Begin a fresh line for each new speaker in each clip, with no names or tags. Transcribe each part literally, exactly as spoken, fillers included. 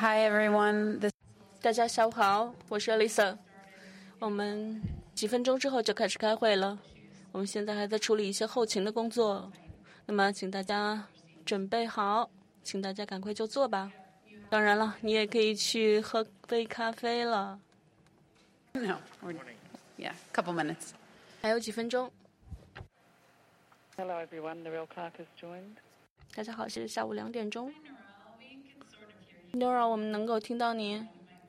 Hi everyone. This
大家下午好，我是 Lisa。我们几分钟之后就开始开会了。我们现在还在处理一些后勤的工作，那么请大家准备好，请大家赶快就坐吧。当然了，你也可以去喝杯咖啡了。
no, we're, yeah, a couple minutes.
还有几分钟。
Hello everyone, Narelle Clark has joined.
大家好，是下午两点钟。Nora， 我们能够听到你。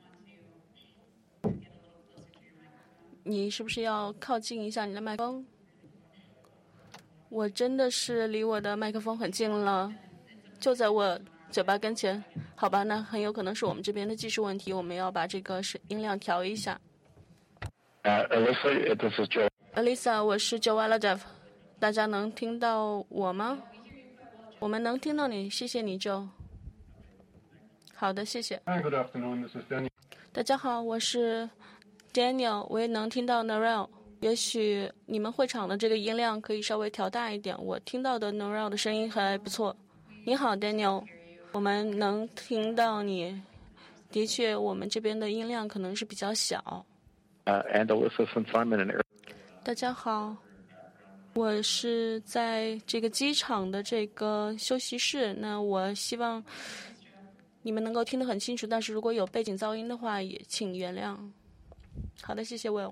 你是不是要靠近一下你的麦克风？我真的是离我的麦克风很近了，就在我嘴巴跟前。好吧，那很有可能是我们这边的技术问题，我们要把这个音量调一下。
Uh, Alyssa, this is Joe.
Alyssa， 我是 Joe Aladev， 大家能听到我吗？我们能听到你，谢谢你 Joe。好的，谢谢。
Hi, good afternoon. This is Daniel.
大家好，我是 Daniel， 我也能听到 Narelle。也许你们会场的这个音量可以稍微调大一点，我听到的 Narelle 的声音还不错。你好 Daniel， 我们能听到你。的确，我们这边的音量可能是比较小。
Uh, and Alyssa, since I'm in an air.
大家好，我是在这个机场的这个休息室，那我希望你们能够听得很清楚，但是如果有背景噪音的话也请原谅。好的，谢谢 Will。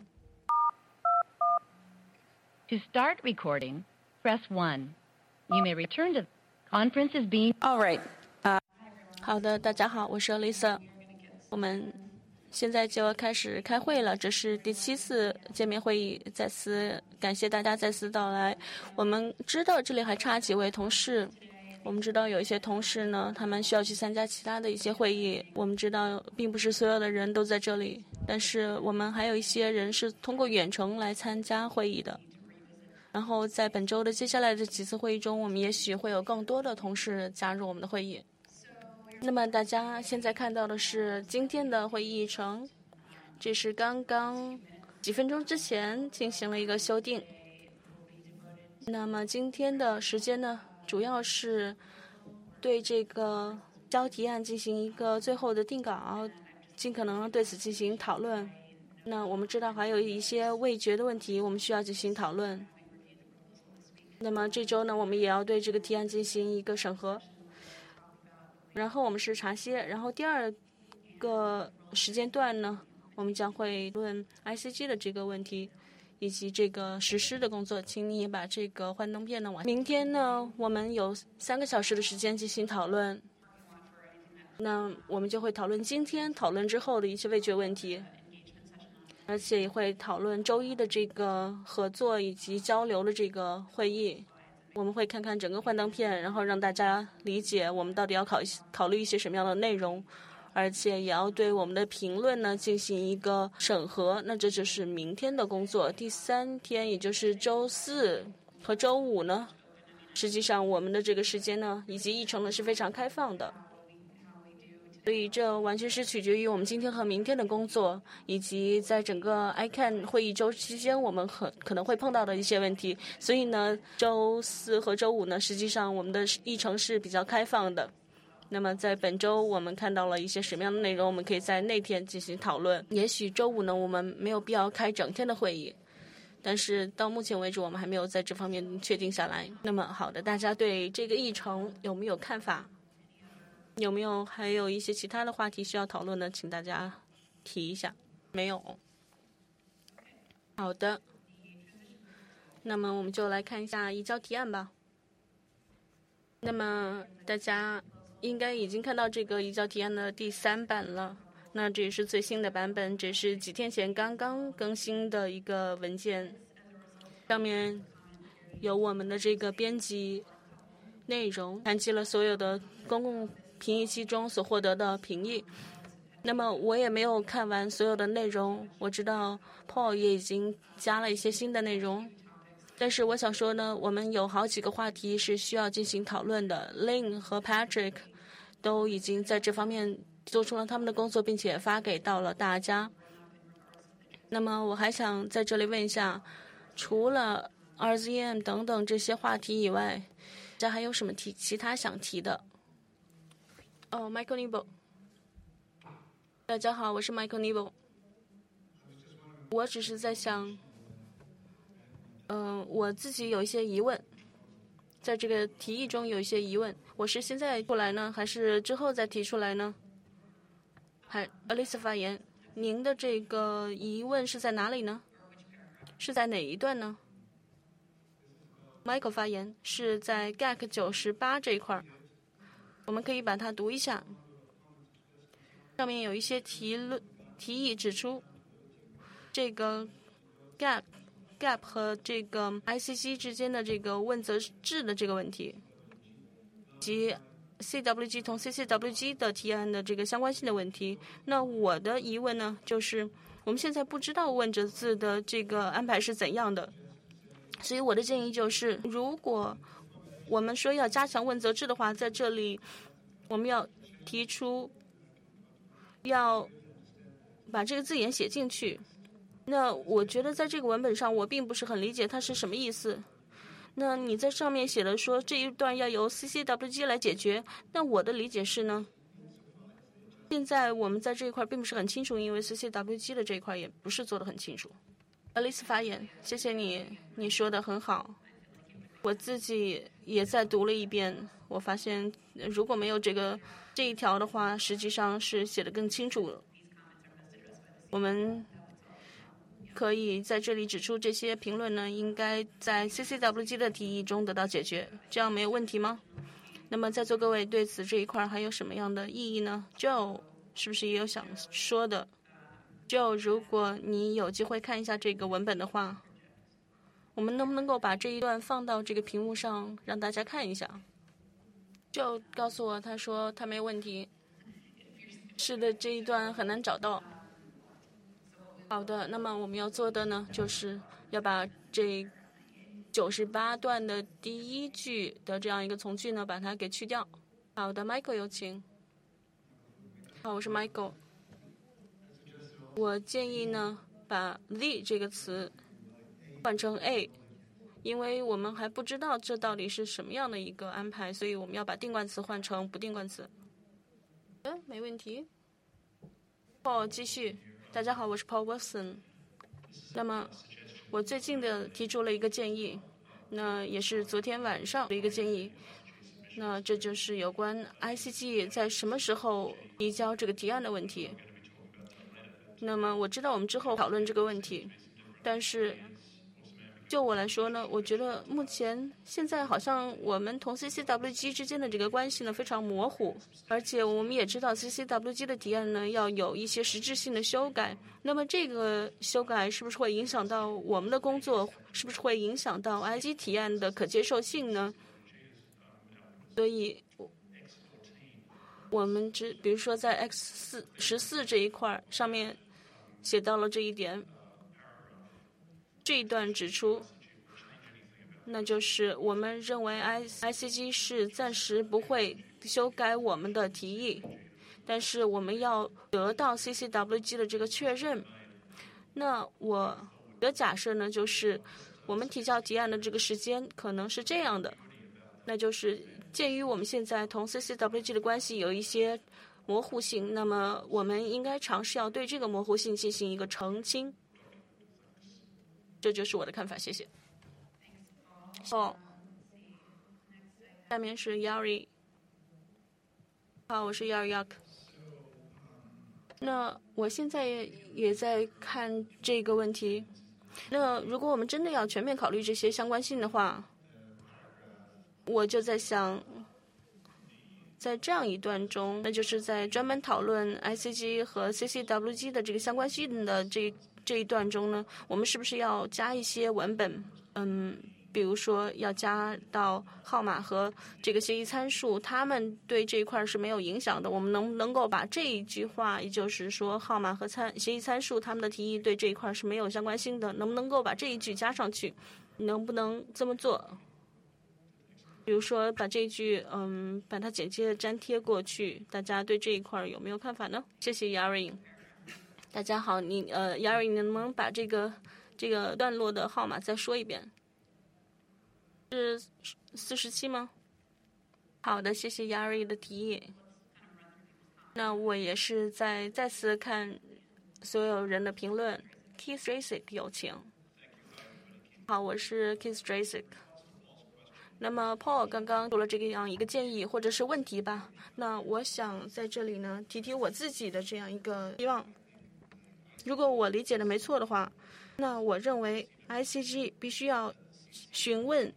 To start recording, press one. You may return to conference is being
All right. Uh,
好的，大家好，我是 Lisa。 我们现在就要开始开会了，这是第七次见面会议，再次感谢大家再次到来。我们知道这里还差几位同事，我们知道有一些同事呢，他们需要去参加其他的一些会议。我们知道并不是所有的人都在这里，但是我们还有一些人是通过远程来参加会议的。然后在本周的接下来的几次会议中，我们也许会有更多的同事加入我们的会议。那么大家现在看到的是今天的会议议程，这是刚刚几分钟之前进行了一个修订。那么今天的时间呢，主要是对这个交提案进行一个最后的定稿，尽可能对此进行讨论。那我们知道还有一些未决的问题，我们需要进行讨论。那么这周呢，我们也要对这个提案进行一个审核。然后我们是茶歇，然后第二个时间段呢，我们将会论 I C G 的这个问题，以及这个实施的工作。请你把这个幻灯片呢完。明天呢，我们有三个小时的时间进行讨论。那我们就会讨论今天讨论之后的一些未决问题，而且也会讨论周一的这个合作以及交流的这个会议。我们会看看整个幻灯片，然后让大家理解我们到底要考考虑一些什么样的内容，而且也要对我们的评论呢进行一个审核。那这就是明天的工作。第三天，也就是周四和周五呢，实际上我们的这个时间呢以及议程呢是非常开放的。所以这完全是取决于我们今天和明天的工作，以及在整个 I C A N 会议周期间我们很可能会碰到的一些问题。所以呢，周四和周五呢，实际上我们的议程是比较开放的。那么在本周我们看到了一些什么样的内容，我们可以在那天进行讨论。也许周五呢，我们没有必要开整天的会议，但是到目前为止我们还没有在这方面确定下来。那么好的，大家对这个议程有没有看法？有没有还有一些其他的话题需要讨论的，请大家提一下。没有。好的，那么我们就来看一下移交提案吧。那么大家应该已经看到这个移交提案的第三版了，那这也是最新的版本，这是几天前刚刚更新的一个文件，上面有我们的这个编辑内容，谈及了所有的公共评议期中所获得的评议。那么我也没有看完所有的内容，我知道 Paul 也已经加了一些新的内容，但是我想说呢，我们有好几个话题是需要进行讨论的。 Lynn 和 Patrick 都已经在这方面做出了他们的工作，并且发给到了大家。那么我还想在这里问一下，除了 R Z M 等等这些话题以外，大家还有什么提其他想提的？哦 Michael Nebo。 大家好，我是 Michael Neville。我只是在想，嗯、呃，我自己有一些疑问，在这个提议中有一些疑问，我是现在出来呢，还是之后再提出来呢？还 Alice 发言，您的这个疑问是在哪里呢？是在哪一段呢 ？Michael 发言是在 G A C 九十八这一块儿，我们可以把它读一下。上面有一些提论提议指出，这个 gap gap 和这个 I C G 之间的这个问责制的这个问题，及 C W G 同 C C W G 的提案的这个相关性的问题。那我的疑问呢，就是我们现在不知道问责制的这个安排是怎样的，所以我的建议就是，如果我们说要加强问责制的话，在这里我们要提出要把这个字眼写进去。那我觉得在这个文本上我并不是很理解它是什么意思。那你在上面写的说这一段要由 C C W G 来解决，那我的理解是呢，现在我们在这一块并不是很清楚，因为 C C W G 的这一块也不是做得很清楚。Alice 发言，谢谢你，你说的很好。我自己也再读了一遍，我发现如果没有这个这一条的话，实际上是写得更清楚了。我们可以在这里指出这些评论呢，应该在 C C W G 的提议中得到解决，这样没有问题吗？那么在座各位对此这一块还有什么样的异议呢？ Joe 是不是也有想说的？ Joe， 如果你有机会看一下这个文本的话，我们能不能够把这一段放到这个屏幕上让大家看一下？ Joe 告诉我，他说他没有问题。是的，这一段很难找到。好的，那么我们要做的呢，就是要把这九十八段的第一句的这样一个从句呢，把它给去掉。好的 ，Michael 有请。好，我是 Michael。我建议呢，把 the 这个词换成 a， 因为我们还不知道这到底是什么样的一个安排，所以我们要把定冠词换成不定冠词。嗯，没问题。哦，继续。大家好，我是 Paul Watson。那么，我最近的提出了一个建议，那也是昨天晚上的一个建议。那这就是有关 I C G 在什么时候提交这个提案的问题。那么我知道我们之后讨论这个问题，但是就我来说呢，我觉得目前现在好像我们同 C C W G 之间的这个关系呢非常模糊，而且我们也知道 C C W G 的提案呢要有一些实质性的修改。那么这个修改是不是会影响到我们的工作？是不是会影响到 I C G 提案的可接受性呢？所以，我们只比如说在 X 四十四这一块上面写到了这一点。这一段指出，那就是我们认为 I C G 是暂时不会修改我们的提议，但是我们要得到 C C W G 的这个确认。那我的假设呢，就是我们提交提案的这个时间可能是这样的，那就是鉴于我们现在同 C C W G 的关系有一些模糊性，那么我们应该尝试要对这个模糊性进行一个澄清。这就是我的看法，谢谢。好，下面是 Yari。好，我是 Yari Yak。那我现在也在看这个问题。那如果我们真的要全面考虑这些相关性的话，我就在想，在这样一段中，那就是在专门讨论 I C G 和 C C W G 的这个相关性的这这一段中呢，我们是不是要加一些文本？嗯，比如说要加到号码和这个协议参数，他们对这一块是没有影响的。我们能不能够把这一句话，也就是说号码和参协议参数他们的提议对这一块是没有相关性的，能不能够把这一句加上去？能不能这么做？比如说把这一句嗯，把它简介粘贴过去，大家对这一块有没有看法呢？谢谢 Yari。大家好，你呃 Yari， 你能不能把这个这个段落的号码再说一遍？是四十七吗？好的，谢谢 Yari 的提议。 那我也是在再次看所有人的评论。Keith Drasick 有请。好，我是 Keith Drasick。那么 Paul 刚刚做了这个样一个建议或者是问题吧，那我想在这里呢提提我自己的这样一个希望。如果我理解的没错的话，那我认为 I C G 必须要询问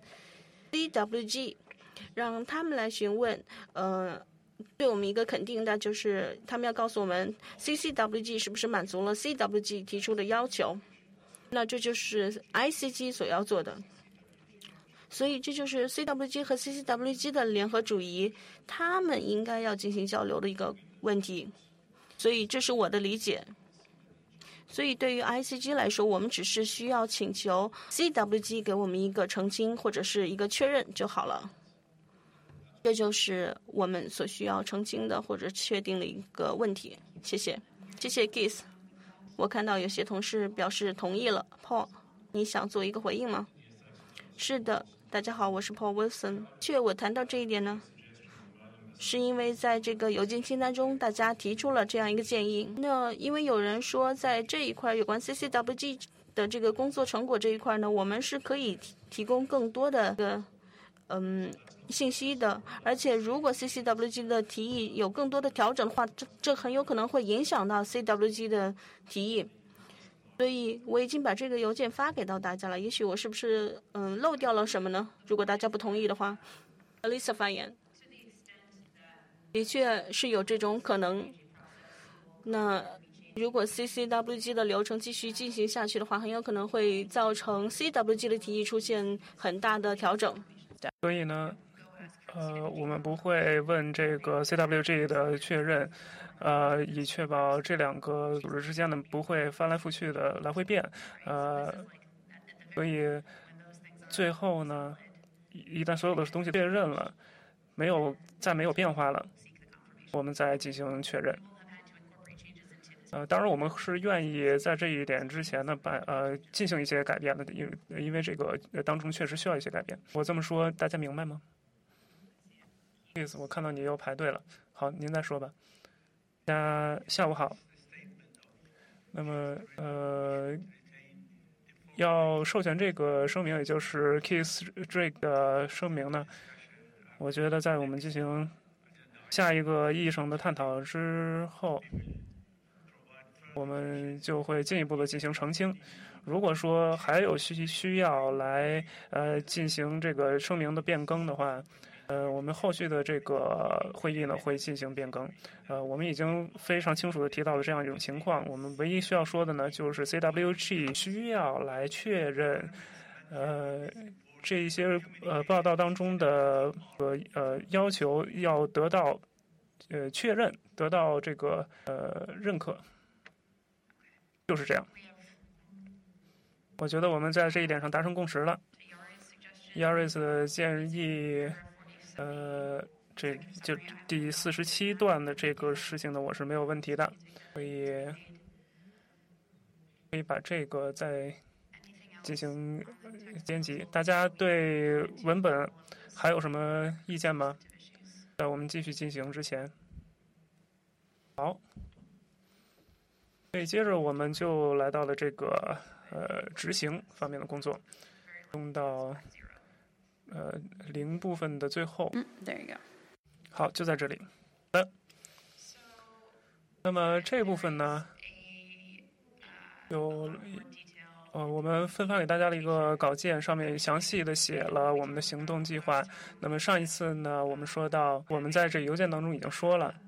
C W G， 让他们来询问，呃，对我们一个肯定的，就是他们要告诉我们 C C W G 是不是满足了 C W G 提出的要求。那这就是 I C G 所要做的。所以这就是 C W G 和 C C W G 的联合主义，他们应该要进行交流的一个问题。所以这是我的理解。所以对于 I C G 来说，我们只是需要请求 C W G 给我们一个澄清或者是一个确认就好了。这就是我们所需要澄清的或者确定的一个问题。谢谢，谢谢 Keith。我看到有些同事表示同意了。Paul， 你想做一个回应吗？是的，大家好，我是 Paul Wilson。确我谈到这一点呢，是因为在这个邮件清单中，大家提出了这样一个建议。那因为有人说，在这一块有关 C C W G 的这个工作成果这一块呢，我们是可以提供更多的个嗯信息的。而且，如果 C C W G 的提议有更多的调整的话，这这很有可能会影响到 C W G 的提议。所以我已经把这个邮件发给到大家了。也许我是不是嗯漏掉了什么呢？如果大家不同意的话 ，Lisa 发言。的确是有这种可能。那如果 C C W G 的流程继续进行下去的话，很有可能会造成 C W G 的提议出现很大的调整。
所以呢，呃，我们不会问这个 C W G 的确认，呃，以确保这两个组织之间呢不会翻来覆去的来回变。呃，所以最后呢，一旦所有的东西确认了，没有再没有变化了，我们再进行确认。呃，当然我们是愿意在这一点之前呢，把呃进行一些改变的，因为因为这个当中确实需要一些改变。我这么说，大家明白吗？意思，我看到你又排队了。好，您再说吧。大家下午好。那么呃，要授权这个声明，也就是 Keith Drake 的声明呢，我觉得在我们进行下一个意义上的探讨之后，我们就会进一步的进行澄清。如果说还有需需要来呃进行这个声明的变更的话，呃，我们后续的这个会议呢会进行变更。呃，我们已经非常清楚的提到了这样一种情况。我们唯一需要说的呢，就是 C W G 需要来确认，呃，这一些呃报道当中的呃呃要求要得到呃确认，得到这个呃认可，就是这样。我觉得我们在这一点上达成共识了。E R S 的建议。呃，这就第四十七段的这个事情呢，我是没有问题的，所以可以把这个再进行编辑。大家对文本还有什么意见吗？在我们继续进行之前，好，所以接着我们就来到了这个呃执行方面的工作，用到。呃，零部分的最后，
嗯 ，There you go。
好，就在这里。呃，那么这部分呢，有呃，我们分发给大家的一个稿件，上面详细的写了我们的行动计划。那么上一次呢，我们说到，我们在这邮件当中已经说了，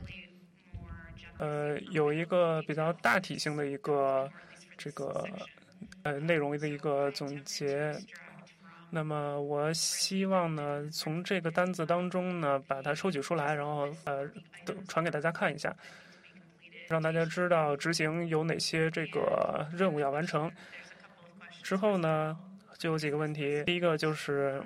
呃，有一个比较大体性的一个这个呃内容的一个总结。那么我希望呢，从这个单子当中呢，把它抽取出来，然后呃，传给大家看一下，让大家知道执行有哪些这个任务要完成。之后呢，就有几个问题。第一个就是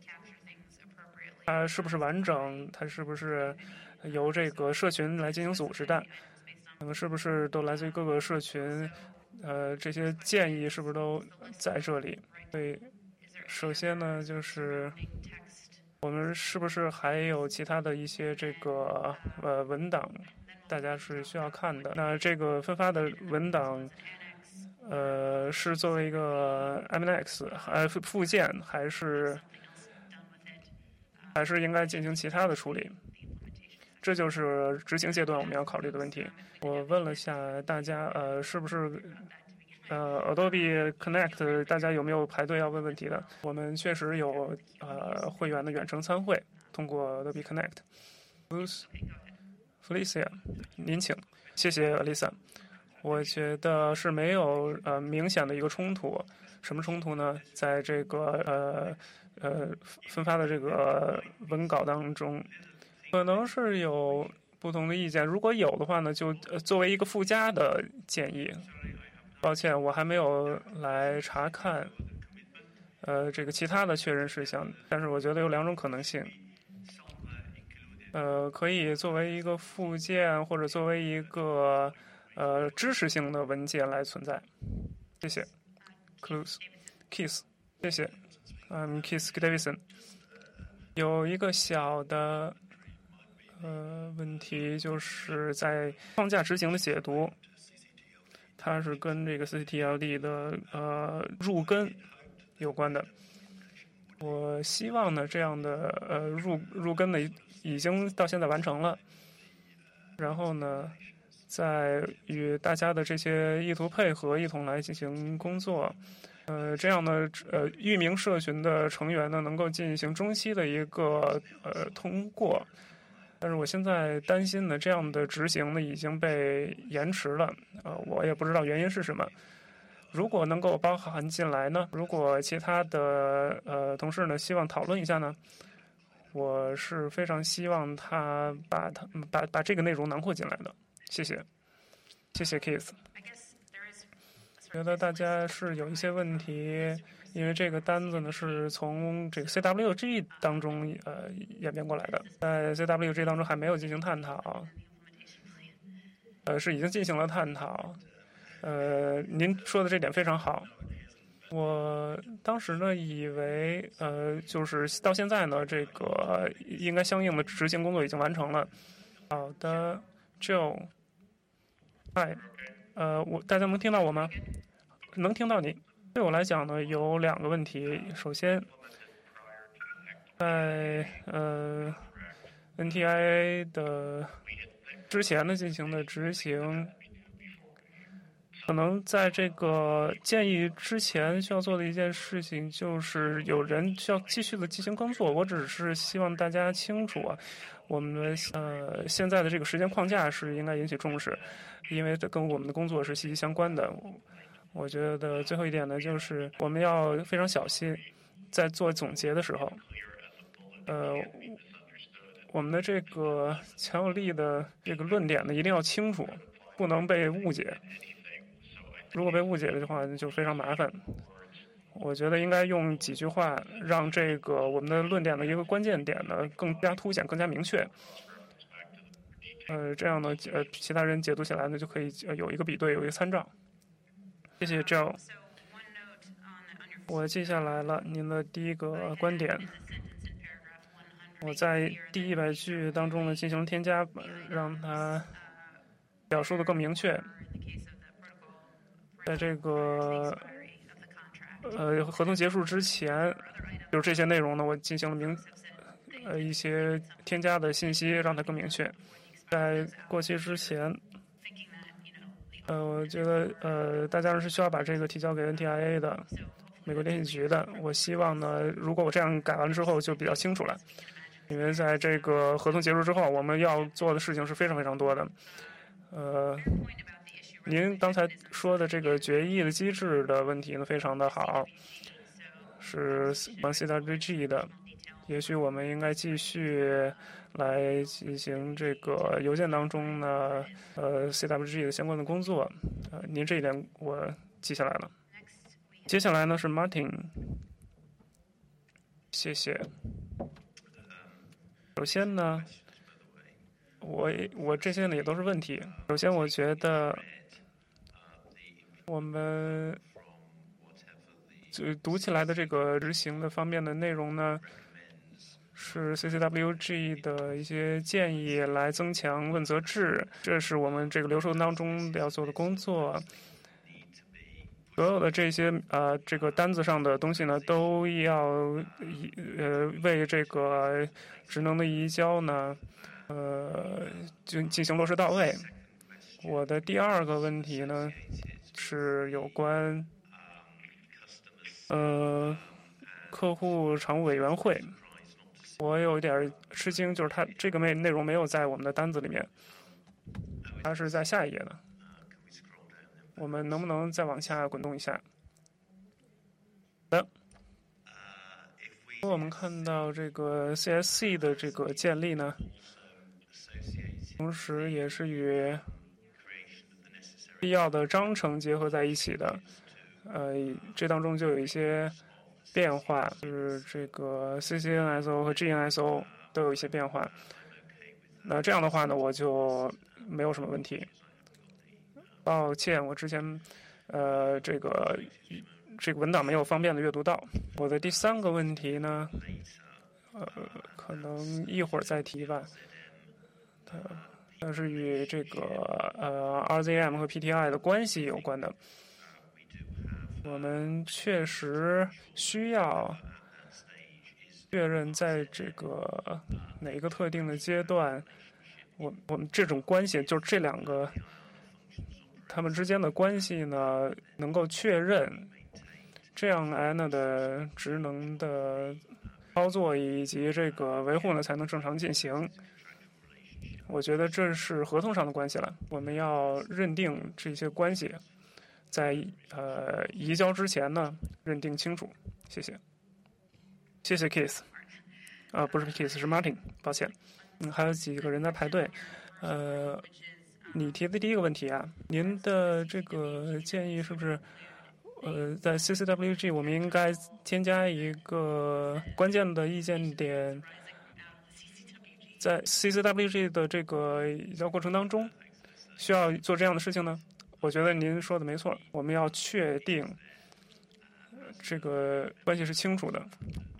它是不是完整，它是不是由这个社群来进行组织的，那么是不是都来自于各个社群，呃，这些建议是不是都在这里？所以首先呢，就是我们是不是还有其他的一些这个呃文档大家是需要看的。那这个分发的文档，呃，是作为一个 M N X 呃附件，还是还是应该进行其他的处理？这就是执行阶段我们要考虑的问题。我问了下大家，呃，是不是呃 Adobe Connect 大家有没有排队要问问题的？我们确实有呃会员的远程参会，通过 Adobe Connect。Bruce Felicia， 您请。谢谢 Lisa。我觉得是没有呃明显的一个冲突。什么冲突呢？在这个呃呃分发的这个文稿当中。可能是有不同的意见，如果有的话呢，就作为一个附加的建议。抱歉，我还没有来查看，呃，这个其他的确认事项，但是我觉得有两种可能性，呃，可以作为一个附件或者作为一个呃知识性的文件来存在。谢谢 ，Clues Kiss， 谢谢，嗯 ，Kiss Davidson， 有一个小的。呃，问题就是在框架执行的解读，它是跟这个 C C T L D 的呃入根有关的。我希望呢，这样的呃入入根呢已经到现在完成了，然后呢，在与大家的这些意图配合，一同来进行工作。呃，这样呢，呃，域名社群的成员呢，能够进行中期的一个呃通过。但是我现在担心呢，这样的执行呢已经被延迟了，呃，我也不知道原因是什么。如果能够包含进来呢，如果其他的呃同事呢希望讨论一下呢，我是非常希望他把他把把这个内容囊括进来的。谢谢，谢谢 Keith。觉得大家是有一些问题。因为这个单子呢是从这个 C W G 当中呃演变过来的，在 C W G 当中还没有进行探讨，呃是已经进行了探讨。呃，您说的这点非常好。我当时呢以为呃就是到现在呢这个应该相应的执行工作已经完成了。好的 ，Joe， 嗨，呃我大家能听到我吗？能听到你。对我来讲呢，有两个问题。首先，在呃 N T I A 的之前呢进行的执行，可能在这个建议之前需要做的一件事情，就是有人需要继续的进行工作。我只是希望大家清楚啊，我们呃现在的这个时间框架是应该引起重视，因为这跟我们的工作是息息相关的。我觉得最后一点呢，就是我们要非常小心，在做总结的时候，呃，我们的这个强有力的这个论点呢，一定要清楚，不能被误解。如果被误解了的话，就非常麻烦。我觉得应该用几句话，让这个我们的论点的一个关键点呢，更加凸显、更加明确。呃，这样呢，呃，其他人解读起来呢，就可以有一个比对，有一个参照。谢谢 Joe， 我记下来了您的第一个观点。我在第一百句当中呢进行添加，让它表述的更明确。在这个呃合同结束之前，就是这些内容呢，我进行了明呃一些添加的信息，让它更明确。在过期之前。呃，我觉得呃，大家是需要把这个提交给 N T I A 的，美国电信局的。我希望呢，如果我这样改完之后，就比较清楚了。因为在这个合同结束之后，我们要做的事情是非常非常多的。呃，您刚才说的这个决议的机制的问题呢，非常的好，是 C W G 的。也许我们应该继续来进行这个邮件当中呢，呃 C W G 的相关的工作。呃，您这一点我记下来了。接下来呢是 Martin， 谢谢。首先呢，我我这些呢也都是问题。首先，我觉得我们就读起来的这个执行的方面的内容呢。 是 C C W G 的一些建议来增强问责制，这是我们这个流程当中要做的工作。所有的这些呃这个单子上的东西呢，都要移呃为这个职能的移交呢，呃进进行落实到位。我的第二个问题呢是有关呃客户常务委员会。我有点吃惊，就是它这个内内容没有在我们的单子里面，它是在下一页的。我们能不能再往下滚动一下？好的。我们看到这个 C S C 的这个建立呢，同时也是与必要的章程结合在一起的。呃，这当中就有一些变化，就是这个 C C N S O 和 G N S O 都有一些变化。那这样的话呢，我就没有什么问题。抱歉，我之前呃这个这个文档没有方便的阅读到。我的第三个问题呢，呃，可能一会儿再提吧。它它是与这个呃 R Z M 和 P T I 的关系有关的。我们确实需要确认在这个哪一个特定的阶段，我我们这种关系就是这两个他们之间的关系呢能够确认，这样 Anna 的职能的操作以及这个维护呢才能正常进行。我觉得这是合同上的关系了，我们要认定这些关系。在呃移交之前呢，认定清楚。谢谢，谢谢 Keith， 啊、呃、不是 Keith 是 Martin， 抱歉。嗯，还有几个人在排队。呃，你提的第一个问题啊，您的这个建议是不是呃在 C C W G 我们应该添加一个关键的意见点，在 C C W G 的这个移交过程当中，需要做这样的事情呢？我觉得您说的没错，我们要确定这个关系是清楚的，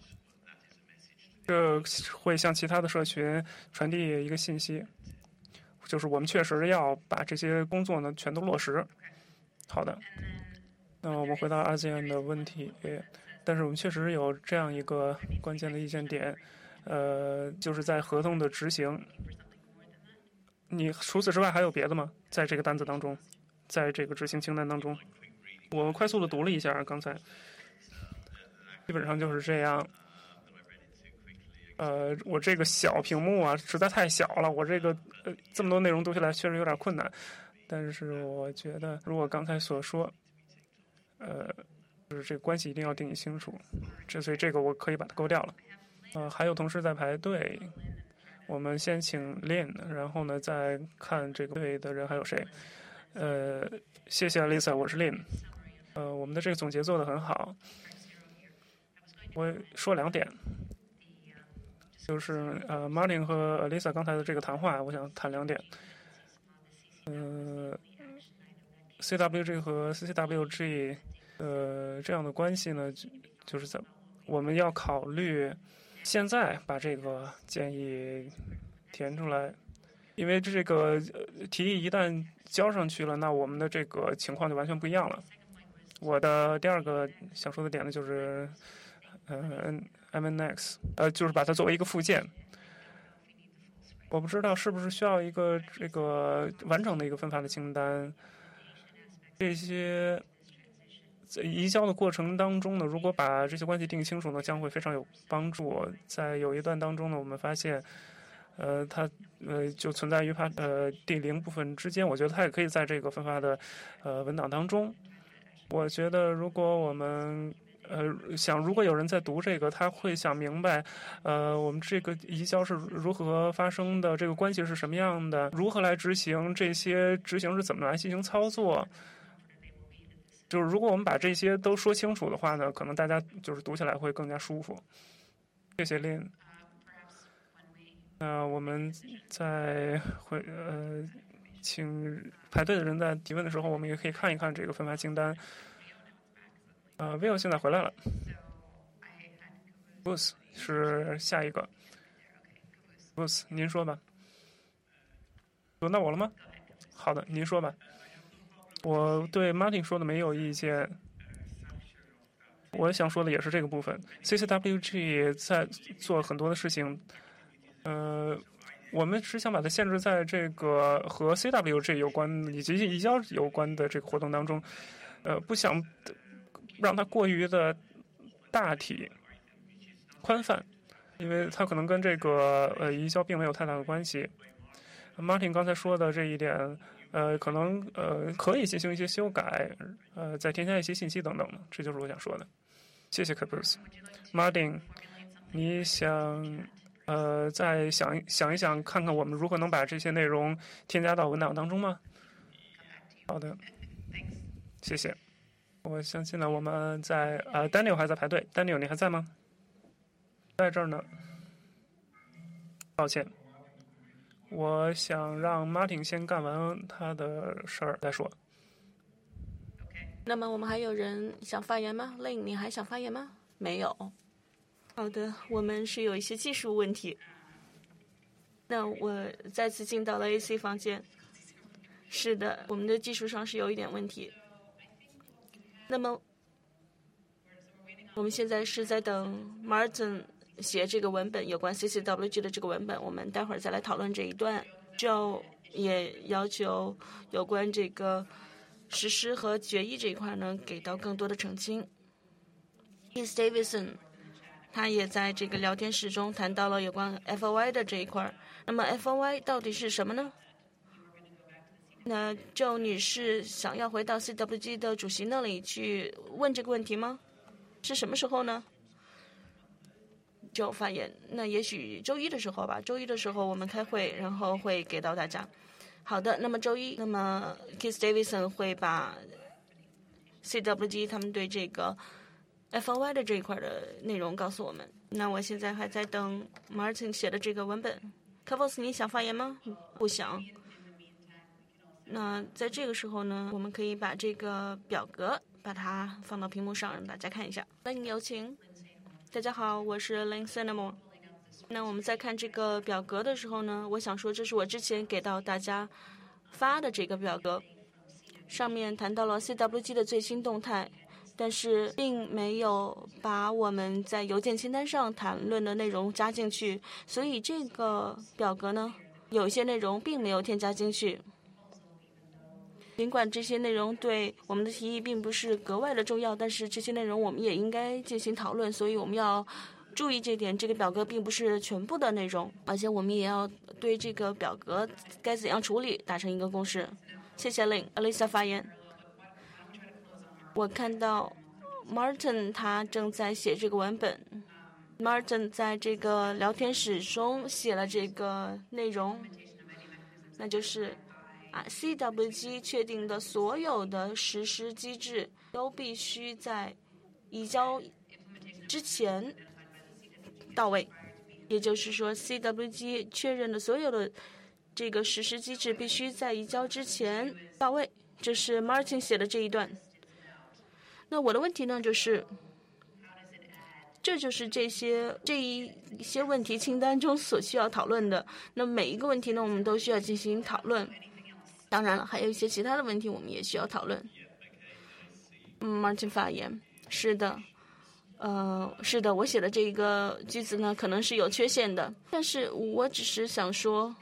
这会向其他的社群传递一个信息，就是我们确实要把这些工作呢全都落实。好的，那我们回到阿 S E A N 的问题，但是我们确实有这样一个关键的意见点，呃，就是在合同的执行。你除此之外还有别的吗？在这个单子当中？在这个执行清单当中，我快速的读了一下，刚才基本上就是这样。呃，我这个小屏幕啊，实在太小了，我这个呃这么多内容读起来确实有点困难。但是我觉得，如果刚才所说，呃，就是这个关系一定要定义清楚，这所以这个我可以把它勾掉了。呃，还有同事在排队，我们先请 Lin， 然后呢再看这个队的人还有谁。呃，谢谢 Lisa， 我是 Lin。呃，我们的这个总结做得很好。我说两点，就是呃 ，Martin 和 Lisa 刚才的这个谈话，我想谈两点。呃 ，C W G 和 C C W G 呃这样的关系呢，就是在我们要考虑现在把这个建议填出来。因为这个提议一旦交上去了，那我们的这个情况就完全不一样了。我的第二个想说的点呢，就是呃 M N X， 呃，就是把它作为一个附件。我不知道是不是需要一个这个完整的一个分发的清单。这些在移交的过程当中呢，如果把这些关系定清楚呢，将会非常有帮助。在有一段当中呢，我们发现。呃，它呃就存在于它呃第零部分之间，我觉得它也可以在这个分发的呃文档当中。我觉得如果我们呃想，如果有人在读这个，他会想明白，呃，我们这个移交是如何发生的，这个关系是什么样的，如何来执行，这些执行是怎么来进行操作。就是如果我们把这些都说清楚的话呢，可能大家就是读起来会更加舒服。谢谢Lin。那我们在会呃，请排队的人在提问的时候，我们也可以看一看这个分发清单。呃 ，Will 现在回来了 ，Bruce 是下一个。 Bruce， 您说吧。轮到我了吗？好的，您说吧。我对 Martin 说的没有意见。我想说的也是这个部分。C C W G 在做很多的事情，呃，我们是想把它限制在这个和 C W G 有关以及移交有关的这个活动当中，呃，不想让它过于的大体宽泛，因为它可能跟这个呃移交并没有太大的关系。Martin 刚才说的这一点，呃，可能呃可以进行一些修改，呃，再添加一些信息等等的，这就是我想说的。谢谢 Bruce。Martin， 你想呃再想想一想，看看我们如何能把这些内容添加到文档当中吗？好的，谢谢。我相信呢，我们在呃 Daniel 还在排队 ，Daniel 你还在吗？在这儿呢。抱歉。我想让 Martin 先干完他的事儿再说。
那么我们还有人想发言吗 ？Lin， 你还想发言吗？没有。好的，我们是有一些技术问题。那我再次进到了 A C 房间。是的，我们的技术上是有一点问题。那么我们现在是在等 Martin 写这个文本，有关 C C W G 的这个文本，我们待会儿再来讨论这一段。Joe 也要求有关这个实施和决议这一块呢，给到更多的澄清。Keith Davidson 他也在这个聊天室中谈到了有关 F O I 的这一块。那么 F O I 到底是什么呢？那 Joe 女士想要回到 C W G 的主席那里去问这个问题吗？是什么时候呢？就发言，那也许周一的时候吧。周一的时候我们开会，然后会给到大家。好的，那么周一，那么 Keith Davidson 会把 C W G 他们对这个 F O I 的这一块的内容告诉我们。那我现在还在等 Martin 写的这个文本。Kavos， 你想发言吗？不想。那在这个时候呢，我们可以把这个表格把它放到屏幕上，让大家看一下。欢迎有请。大家好，我是 Lynn Cinnamore。那我们在看这个表格的时候呢，我想说这是我之前给到大家发的这个表格，上面谈到了 C W G 的最新动态，但是并没有把我们在邮件清单上谈论的内容加进去，所以这个表格呢，有一些内容并没有添加进去。尽管这些内容对我们的提议并不是格外的重要，但是这些内容我们也应该进行讨论，所以我们要注意这点。这个表格并不是全部的内容，而且我们也要对这个表格该怎样处理达成一个共识。谢谢 Lin。Alisa 发言。我看到 Martin 他正在写这个文本。Martin 在这个聊天室中写了这个内容，那就是啊 ，C W G 确定的所有的实施机制都必须在移交之前到位，也就是说 ，C W G 确认的所有的这个实施机制必须在移交之前到位。这是 Martin 写的这一段。那我的问题呢，就是这就是这些这一些问题清单中所需要讨论的。那每一个问题呢，我们都需要进行讨论。当然了，还有一些其他的问题我们也需要讨论。嗯 ，Martin 发言，是的，呃，是的，我写的这个句子呢，可能是有缺陷的，但是我只是想说，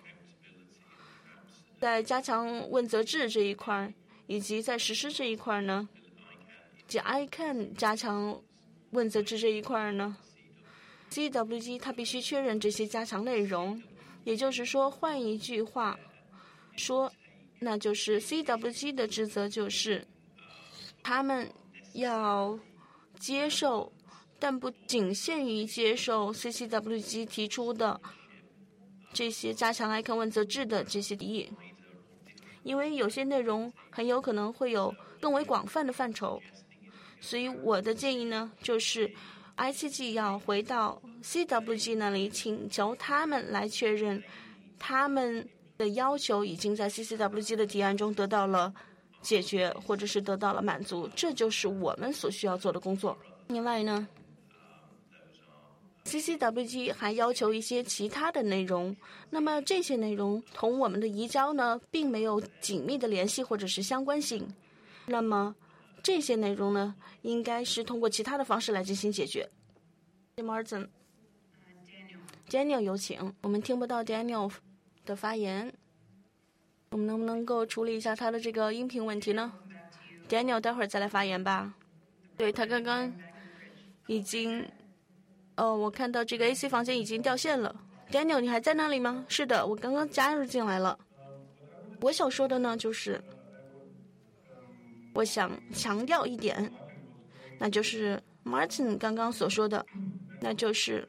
在加强问责制这一块，以及在实施这一块呢，即 I C A N 加强问责制这一块呢 ，C W G 它必须确认这些加强内容，也就是说，换一句话说。那就是 C W G 的职责就是，他们要接受，但不仅限于接受 C C W G 提出的这些加强 I C A N 问责制的这些提议，因为有些内容很有可能会有更为广泛的范畴，所以我的建议呢，就是 I C G 要回到 C W G 那里，请求他们来确认他们的要求已经在 C C W G 的提案中得到了解决，或者是得到了满足，这就是我们所需要做的工作。另外呢， C C W G 还要求一些其他的内容，那么这些内容同我们的移交呢，并没有紧密的联系或者是相关性。那么这些内容呢，应该是通过其他的方式来进行解决。Martin， Daniel 有请。我们听不到 Daniel 的发言，我们能不能够处理一下他的这个音频问题呢 ？Daniel 待会儿再来发言吧。对，他刚刚已经。哦，我看到这个 A C 房间已经掉线了。Daniel， 你还在那里吗？是的，我刚刚加入进来了。我想说的呢，就是我想强调一点，那就是 Martin 刚刚所说的，那就是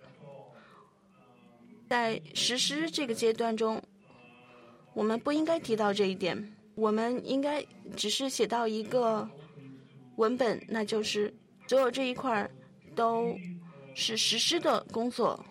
在实施这个阶段中，我们不应该提到这一点，我们应该只是写到一个文本，那就是所有这一块都是实施的工作，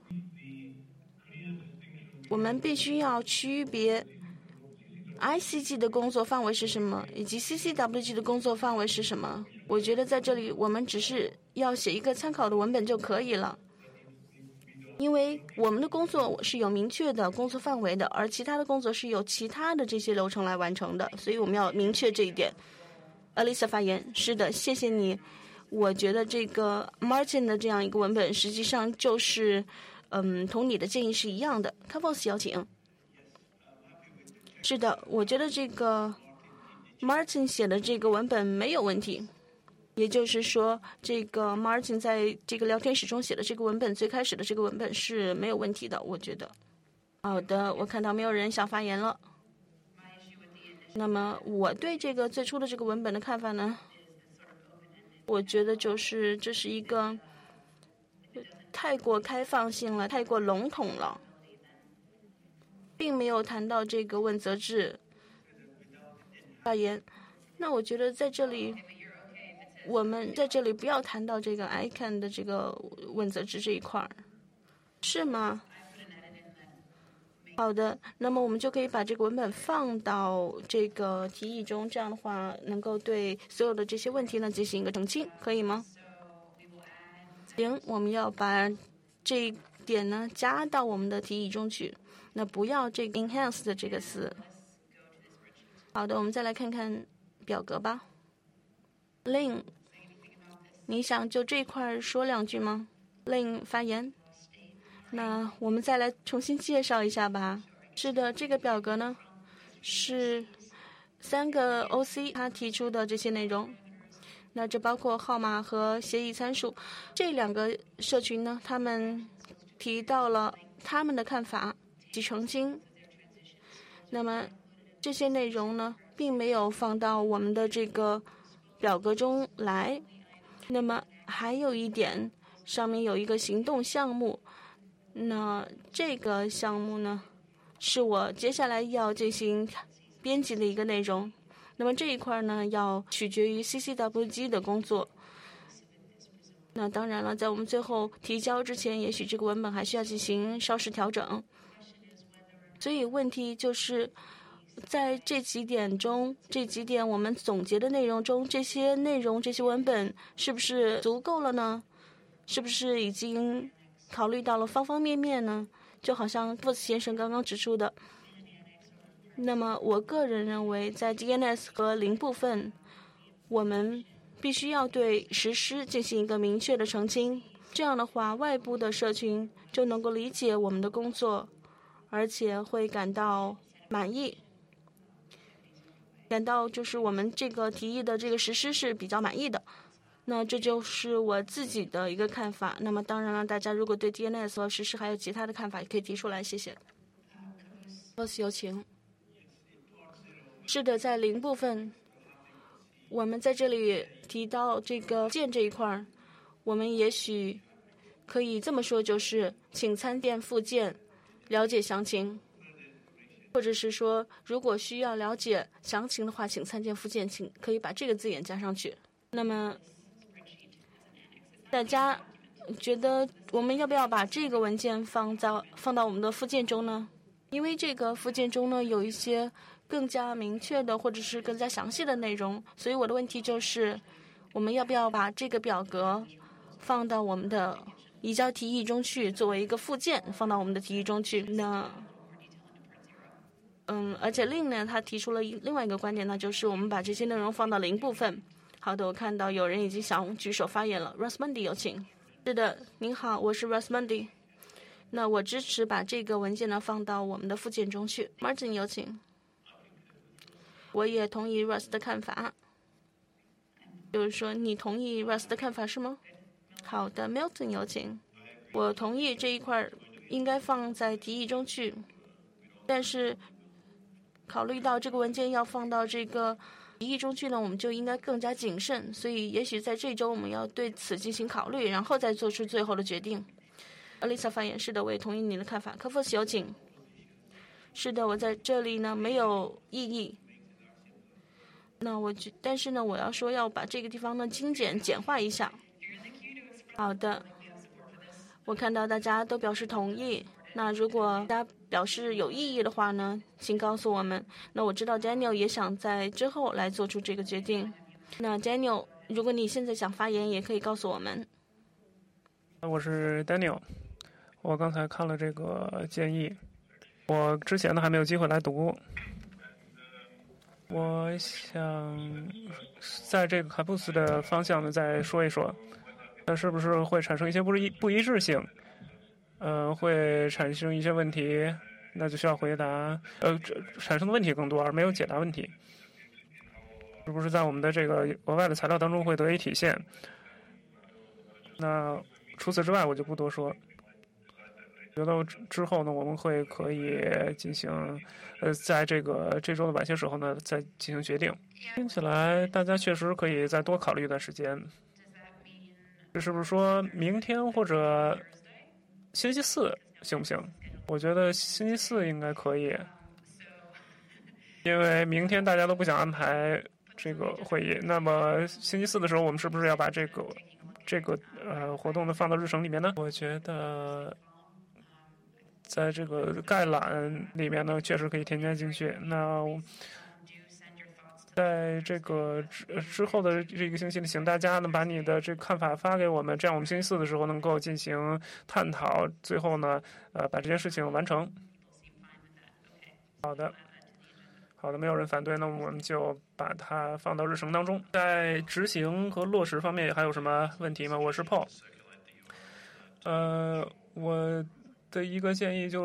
我们必须要区别 I C G 的工作范围是什么，以及 C C W G 的工作范围是什么。我觉得在这里我们只是要写一个参考的文本就可以了，因为我们的工作是有明确的工作范围的，而其他的工作是由其他的这些流程来完成的，所以我们要明确这一点。Alisa 发言，是的，谢谢你。我觉得这个 Martin 的这样一个文本，实际上就是，嗯，同你的建议是一样的。Kavos 邀请。是的，我觉得这个 Martin 写的这个文本没有问题。也就是说，这个 Martin 在这个聊天室中写的这个文本，最开始的这个文本是没有问题的，我觉得。好的，我看到没有人想发言了。那么我对这个最初的这个文本的看法呢？我觉得就是这是一个太过开放性了，太过笼统了，并没有谈到这个问责制发言。那我觉得在这里，我们在这里不要谈到这个 I C A N 的这个问责制这一块儿，是吗？好的，那么我们就可以把这个文本放到这个提议中，这样的话能够对所有的这些问题呢进行一个澄清，可以吗？行，我们要把这一点呢加到我们的提议中去，那不要这个 enhance 的这个词。好的，我们再来看看表格吧。Lin， 你想就这块说两句吗 ？Lin 发言。那我们再来重新介绍一下吧。是的，这个表格呢是三个 O C 他提出的这些内容。那这包括号码和协议参数。这两个社群呢，他们提到了他们的看法及澄清。那么这些内容呢，并没有放到我们的这个表格中来。那么还有一点，上面有一个行动项目。那这个项目呢，是我接下来要进行编辑的一个内容。那么这一块呢，要取决于 C C W G 的工作。那当然了，在我们最后提交之前，也许这个文本还需要进行稍事调整。所以问题就是在这几点中，这几点我们总结的内容中，这些内容、这些文本是不是足够了呢？是不是已经考虑到了方方面面呢？就好像 Voss 先生刚刚指出的。那么我个人认为，在 D N S 和零部分，我们必须要对实施进行一个明确的澄清。这样的话，外部的社群就能够理解我们的工作，而且会感到满意，感到就是我们这个提议的这个实施是比较满意的。那这就是我自己的一个看法。那么当然了，大家如果对 D N S 和实施还有其他的看法，也可以提出来。谢谢。Voss 有请。是的，在零部分，我们在这里提到这个件这一块儿，我们也许可以这么说，就是请参见附件，了解详情。或者是说，如果需要了解详情的话，请参见附件，请可以把这个字眼加上去。那么大家觉得我们要不要把这个文件放到放到我们的附件中呢？因为这个附件中呢有一些更加明确的或者是更加详细的内容，所以我的问题就是，我们要不要把这个表格放到我们的移交提议中去，作为一个附件放到我们的提议中去。那，嗯，而且另呢，他提出了另外一个观点呢，就是我们把这些内容放到零部分。好的，我看到有人已经想举手发言了 ，Rosmundi 有请。是的，您好，我是 Rosmundi。那我支持把这个文件呢放到我们的附件中去。Martin 有请。我也同意 Russ 的看法，就是说你同意 Russ 的看法是吗？好的 ，Milton 有请。我同意这一块应该放在提议中去，但是考虑到这个文件要放到这个提议中去呢，我们就应该更加谨慎，所以也许在这周我们要对此进行考虑，然后再做出最后的决定。Lisa 发言，是的，我也同意你的看法。科夫斯有请。是的，我在这里呢没有异议。那我觉，但是呢，我要说要把这个地方呢精简简化一下。好的，我看到大家都表示同意。那如果大家表示有异议的话呢，请告诉我们。那我知道 Daniel 也想在之后来做出这个决定。那 Daniel， 如果你现在想发言，也可以告诉我们。
我是 Daniel。我刚才看了这个建议，我之前呢还没有机会来读。我想在这个卡布斯的方向呢再说一说，那是不是会产生一些不一不一致性？呃，会产生一些问题，那就需要回答。呃，产生的问题更多，而没有解答问题，是不是在我们的这个额外的材料当中会得以体现？那除此之外，我就不多说。觉得之后呢，我们会可以进行，呃，在这个这周的晚些时候呢，再进行决定。听起来大家确实可以再多考虑一段时间。这是不是说明天或者星期四行不行？我觉得星期四应该可以，因为明天大家都不想安排这个会议。那么星期四的时候，我们是不是要把这个这个呃活动呢放到日程里面呢？我觉得。在这个概览里面呢，确实可以添加进去。那在这个之之后的这个星期呢，请大家呢把你的这个看法发给我们，这样我们星期四的时候能够进行探讨，最后呢，呃，把这件事情完成。好的，好的，没有人反对，那我们就把它放到日程当中。在执行和落实方面还有什么问题吗？我是 Paul。呃，我。的一个建议就是，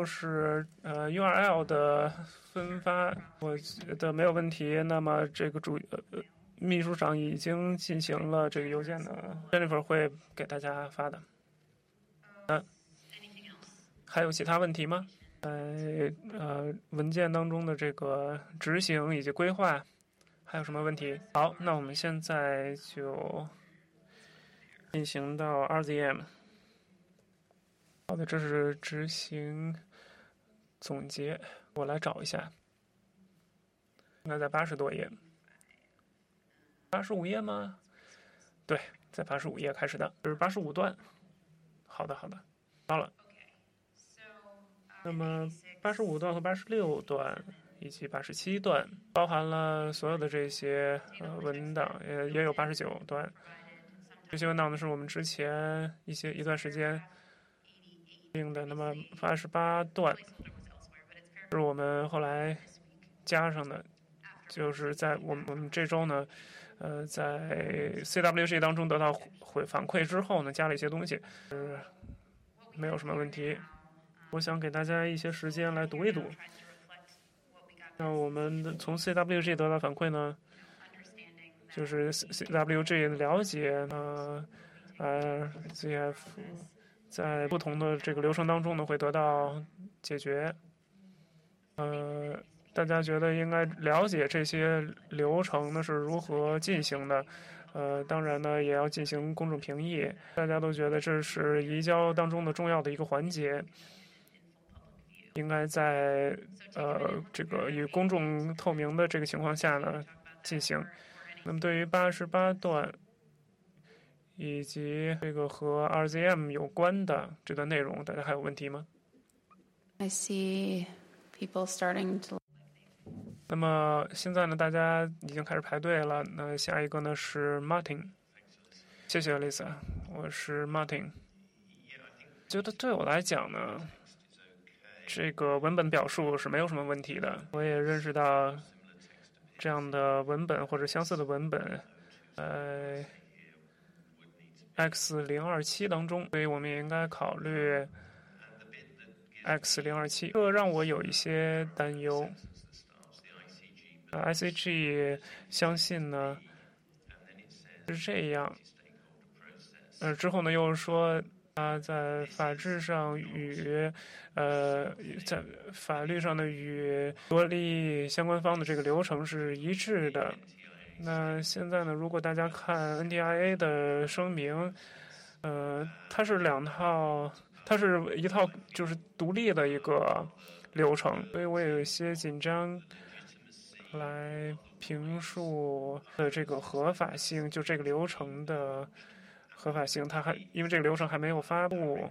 呃 ，U R L 的分发，我觉得没有问题。那么这个主呃秘书长已经进行了这个邮件的 ，Jennifer 会给大家发的。嗯、呃，还有其他问题吗？在呃文件当中的这个执行以及规划，还有什么问题？好，那我们现在就进行到 R Z M。好的，这是执行总结，我来找一下，应该在八十多页，八十五页吗？对，在八十五页开始的，这是八十五段。好的，好的，到了。那么八十五段和八十六段以及八十七段包含了所有的这些呃文档，也也有八十九段。这些文档呢是我们之前一些一段时间。的，那么八十八段是我们后来加上的，就是在我们我们这周呢，呃，在 C W G 当中得到回反馈之后呢，加了一些东西，呃，没有什么问题。我想给大家一些时间来读一读。那我们从 C W G 得到反馈呢，就是 C W G 了解呃呃 Z F。在不同的这个流程当中呢，会得到解决。呃，大家觉得应该了解这些流程呢是如何进行的。呃，当然呢，也要进行公众评议。大家都觉得这是移交当中的重要的一个环节，应该在呃这个与公众透明的这个情况下呢进行。那么对于八十八段。以及这个和 R Z M 有关的这段内容，大家还有问题吗
I see people starting to.
那么现在呢，大家已经开始排队了。那下一个呢是 Martin。谢谢 Lisa， 我是 Martin。 觉得对我来讲呢，这个文本表述是没有什么问题的。我也认识到这样的文本或者相似的文本，呃 X 零二七当中，所以我们也应该考虑 X 零二七。这让我有一些担忧。呃 I C G 相信呢是这样，呃之后呢又说它在法制上与呃在法律上的与多利相关方的这个流程是一致的。那现在呢，如果大家看 N D I A 的声明，呃，它是两套，它是一套就是独立的一个流程，所以我也有一些紧张来评述的这个合法性，就这个流程的合法性，它还因为这个流程还没有发布，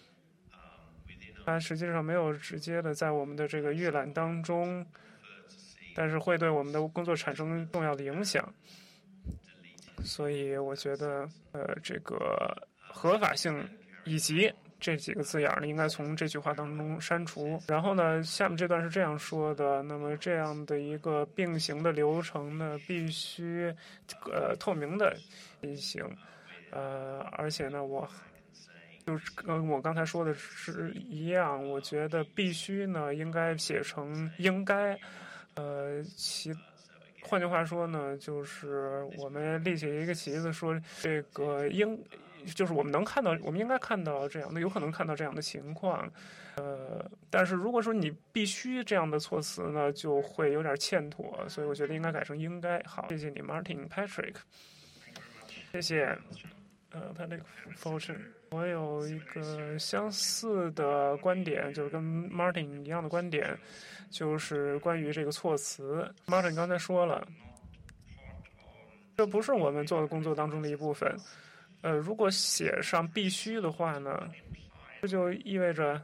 它实际上没有直接的在我们的这个预览当中。但是会对我们的工作产生重要的影响，所以我觉得，呃，这个合法性以及这几个字眼呢，应该从这句话当中删除。然后呢，下面这段是这样说的：那么这样的一个并行的流程呢，必须呃透明的进行，呃，而且呢，我就是跟我刚才说的是一样，我觉得必须呢应该写成应该。呃，其换句话说呢，就是我们立起一个旗子，说这个应，就是我们能看到，我们应该看到这样的，有可能看到这样的情况。呃，但是如果说你必须这样的措辞呢，就会有点欠妥，所以我觉得应该改成应该。好，谢谢你 ，Martin Patrick， 谢谢。呃 ，Patrick Fortune， 我有一个相似的观点，就是跟 Martin 一样的观点。就是关于这个措辞 ，Martin 刚才说了，这不是我们做的工作当中的一部分。呃，如果写上必须的话呢，这就意味着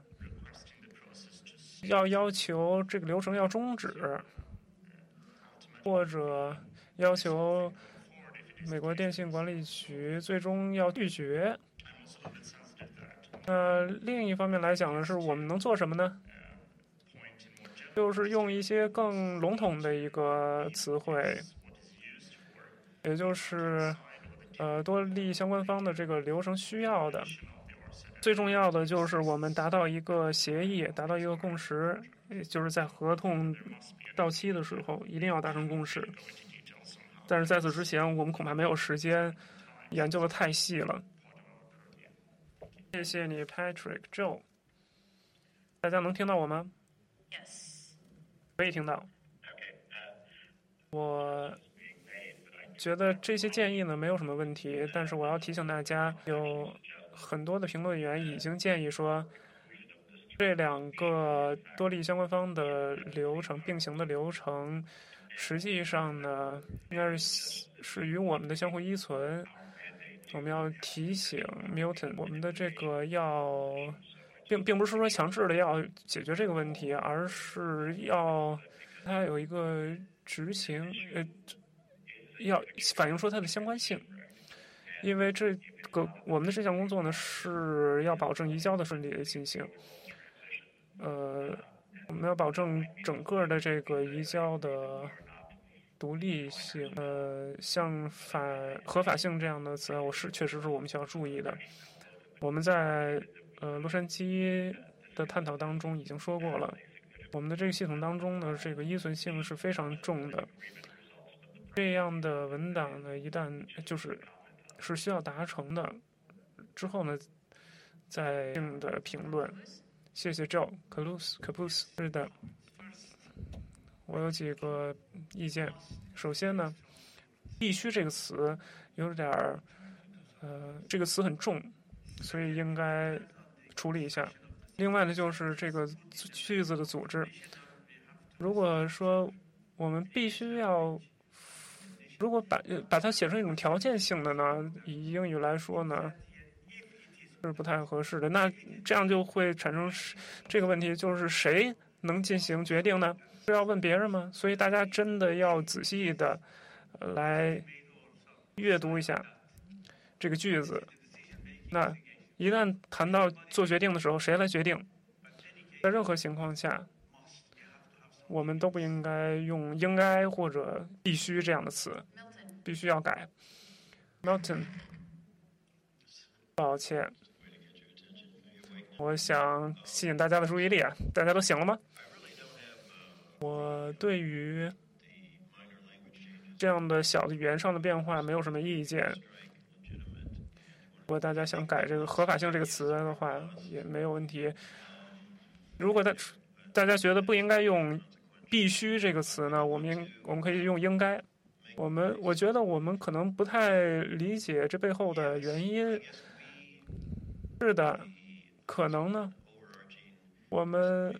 要要求这个流程要终止，或者要求美国电信管理局最终要拒绝。呃，另一方面来讲呢，是我们能做什么呢？就是用一些更笼统的一个词汇，也就是呃多利益相关方的这个流程需要的。最重要的就是我们达到一个协议，达到一个共识，就是在合同到期的时候一定要达成共识。但是在此之前，我们恐怕没有时间研究的太细了。谢谢你 ，Patrick Joe。大家能听到我吗？可以听到。我觉得这些建议呢没有什么问题，但是我要提醒大家，有很多的评论员已经建议说，这两个多利益相关方的流程并行的流程，实际上呢应该是是与我们的相互依存。我们要提醒 Milton， 我们的这个要。并并不是说强制的要解决这个问题，而是要它有一个执行，呃，要反映出它的相关性。因为这个我们的这项工作呢是要保证移交的顺利的进行，呃，我们要保证整个的这个移交的独立性，呃，像法合法性这样的词，我是确实是我们需要注意的。我们在呃，洛杉矶的探讨当中已经说过了，我们的这个系统当中呢，这个依存性是非常重的。这样的文档呢，一旦就是是需要达成的，之后呢，再定的评论。谢谢 Joe Kapus Kapus。是的，我有几个意见。首先呢，必须这个词有点儿，呃，这个词很重，所以应该处理一下。另外呢，就是这个句子的组织。如果说我们必须要，如果把把它写成一种条件性的呢，以英语来说呢，是不太合适的。那这样就会产生这个问题，就是谁能进行决定呢？是要问别人吗？所以大家真的要仔细的来阅读一下这个句子。那一旦谈到做决定的时候，谁来决定？在任何情况下，我们都不应该用应该或者必须这样的词，必须要改。Milton， 抱歉，我想吸引大家的注意力啊，大家都醒了吗？我对于这样的小的语言上的变化没有什么意见。如果大家想改这个合法性这个词的话，也没有问题。如果大大家觉得不应该用必须这个词呢，我们应我们可以用应该。我们我觉得我们可能不太理解这背后的原因。是的，可能呢，我们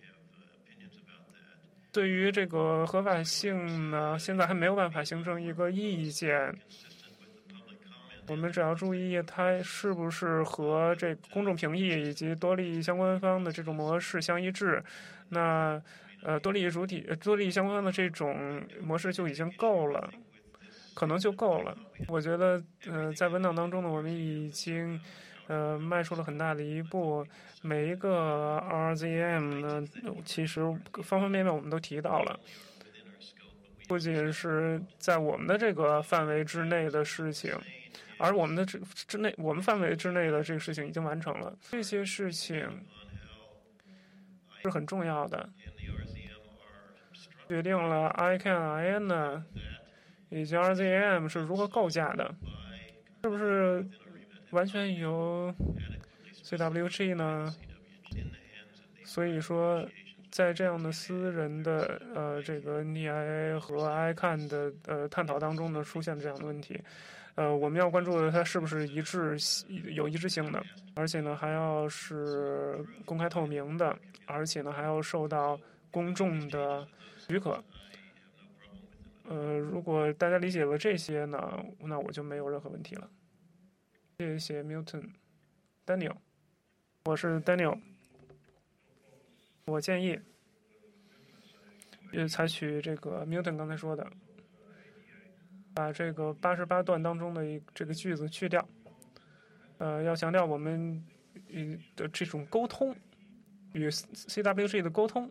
对于这个合法性呢，现在还没有办法形成一个意见。我们只要注意它是不是和这个公众评议以及多利益相关方的这种模式相一致。那呃，多利益主体、多利益相关的这种模式就已经够了，可能就够了。我觉得呃，在文档当中呢，我们已经呃迈出了很大的一步。每一个 R Z M 呢，其实方方面面我们都提到了。不仅是在我们的这个范围之内的事情，而我们的之之内，我们范围之内的这个事情已经完成了。这些事情是很重要的，决定了 I C A N、I N 呢以及 R Z M 是如何构架的，是不是完全由 C W G 呢？所以说，在这样的私人的呃这个 N T I A 和 I C A N 的呃探讨当中呢，出现这样的问题。呃，我们要关注的它是不是一致有一致性的，而且呢还要是公开透明的，而且呢还要受到公众的许可。呃，如果大家理解了这些呢，那我就没有任何问题了。谢谢 Milton。Daniel， 我是 Daniel。我建议也采取这个 Milton 刚才说的，把这个八十八段当中的一这个句子去掉。呃，要强调我们与的这种沟通，与 C W G 的沟通，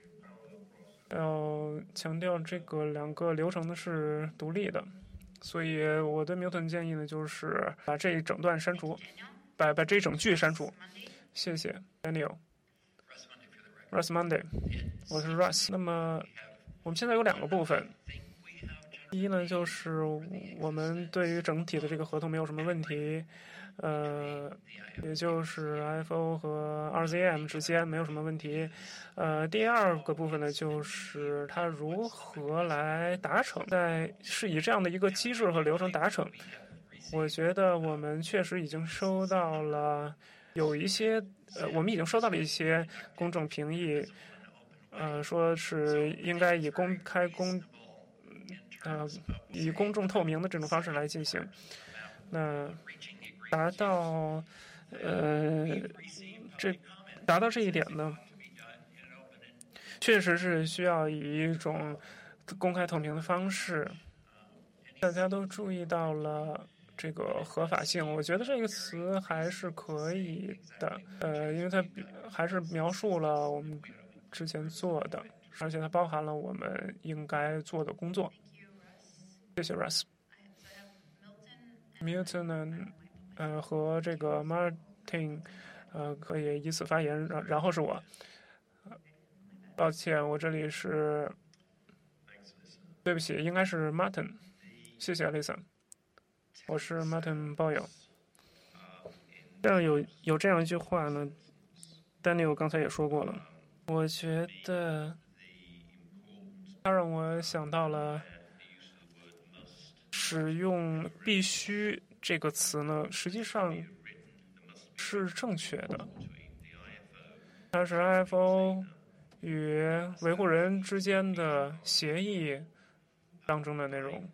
要强调这个两个流程呢是独立的。所以我对 Milton 建议呢，就是把这一整段删除，把把这一整句删除。谢谢 Daniel。Russ Monday， 我是 Russ。那么我们现在有两个部分，第一呢，就是我们对于整体的这个合同没有什么问题，呃，也就是 I F O 和 R Z M 之间没有什么问题。呃，第二个部分呢，就是它如何来达成，在是以这样的一个机制和流程达成。我觉得我们确实已经收到了有一些。呃，我们已经收到了一些公众评议，呃，说是应该以公开公，呃，以公众透明的这种方式来进行。那达到，呃，这达到这一点呢，确实是需要以一种公开透明的方式。大家都注意到了。这个合法性，我觉得这个词还是可以的，呃，因为它还是描述了我们之前做的，而且它包含了我们应该做的工作。谢谢 Russ。Milton 呢，呃，和这个 Martin， 呃，可以以此发言，然然后是我。抱歉，我这里是，对不起，应该是 Martin。谢谢 Lisa。我是 Martin Boyle。这样有有这样一句话呢 ，Daniel 刚才也说过了。我觉得它让我想到了使用“必须”这个词呢，实际上是正确的。它是 I F O 与维护人之间的协议当中的内容。